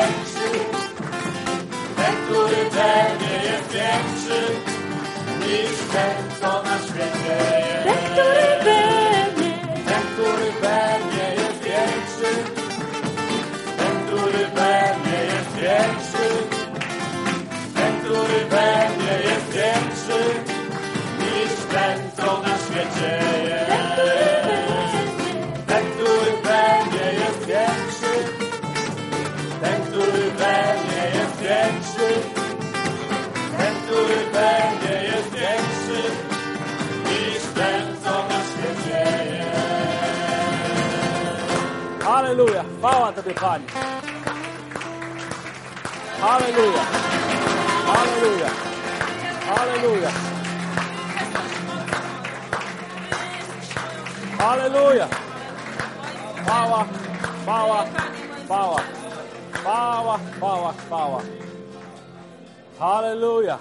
Halleluja. Chwała Tobie, Panie. Halleluja. Halleluja. Halleluja. Halleluja. Chwała, chwała, chwała. Chwała, chwała, chwała. Halleluja.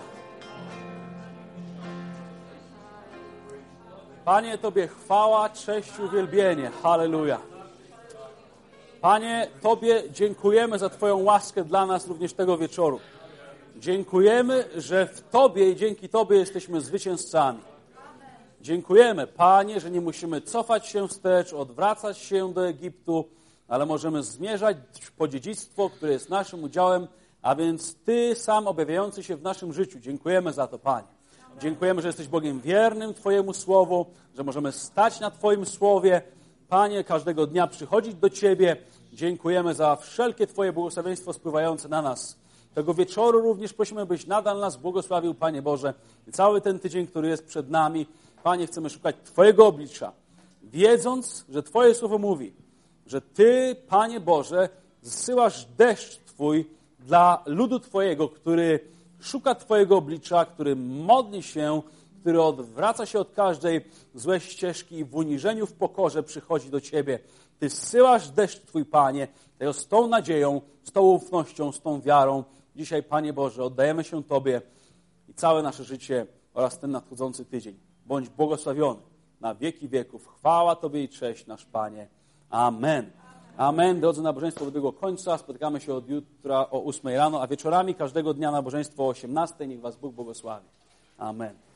Panie, Tobie chwała, cześć, uwielbienie. Halleluja. Panie, Tobie dziękujemy za Twoją łaskę dla nas również tego wieczoru. Dziękujemy, że w Tobie i dzięki Tobie jesteśmy zwycięzcami. Dziękujemy, Panie, że nie musimy cofać się wstecz, odwracać się do Egiptu, ale możemy zmierzać po dziedzictwo, które jest naszym udziałem, a więc Ty sam objawiający się w naszym życiu. Dziękujemy za to, Panie. Dziękujemy, że jesteś Bogiem wiernym Twojemu Słowu, że możemy stać na Twoim Słowie. Panie, każdego dnia przychodzić do Ciebie. Dziękujemy za wszelkie Twoje błogosławieństwo spływające na nas. Tego wieczoru również prosimy, byś nadal nas błogosławił, Panie Boże. I cały ten tydzień, który jest przed nami, Panie, chcemy szukać Twojego oblicza, wiedząc, że Twoje Słowo mówi, że Ty, Panie Boże, zsyłasz deszcz Twój dla ludu Twojego, który szuka Twojego oblicza, który modli się, który odwraca się od każdej złej ścieżki i w uniżeniu, w pokorze przychodzi do Ciebie. Ty zsyłasz deszcz Twój, Panie, tego z tą nadzieją, z tą ufnością, z tą wiarą. Dzisiaj, Panie Boże, oddajemy się Tobie i całe nasze życie oraz ten nadchodzący tydzień. Bądź błogosławiony na wieki wieków. Chwała Tobie i cześć, nasz Panie. Amen. Amen. Drodzy, nabożeństwo dobiegło końca. Spotykamy się od jutra o 8 rano, a wieczorami każdego dnia nabożeństwo o 18. Niech Was Bóg błogosławi. Amen.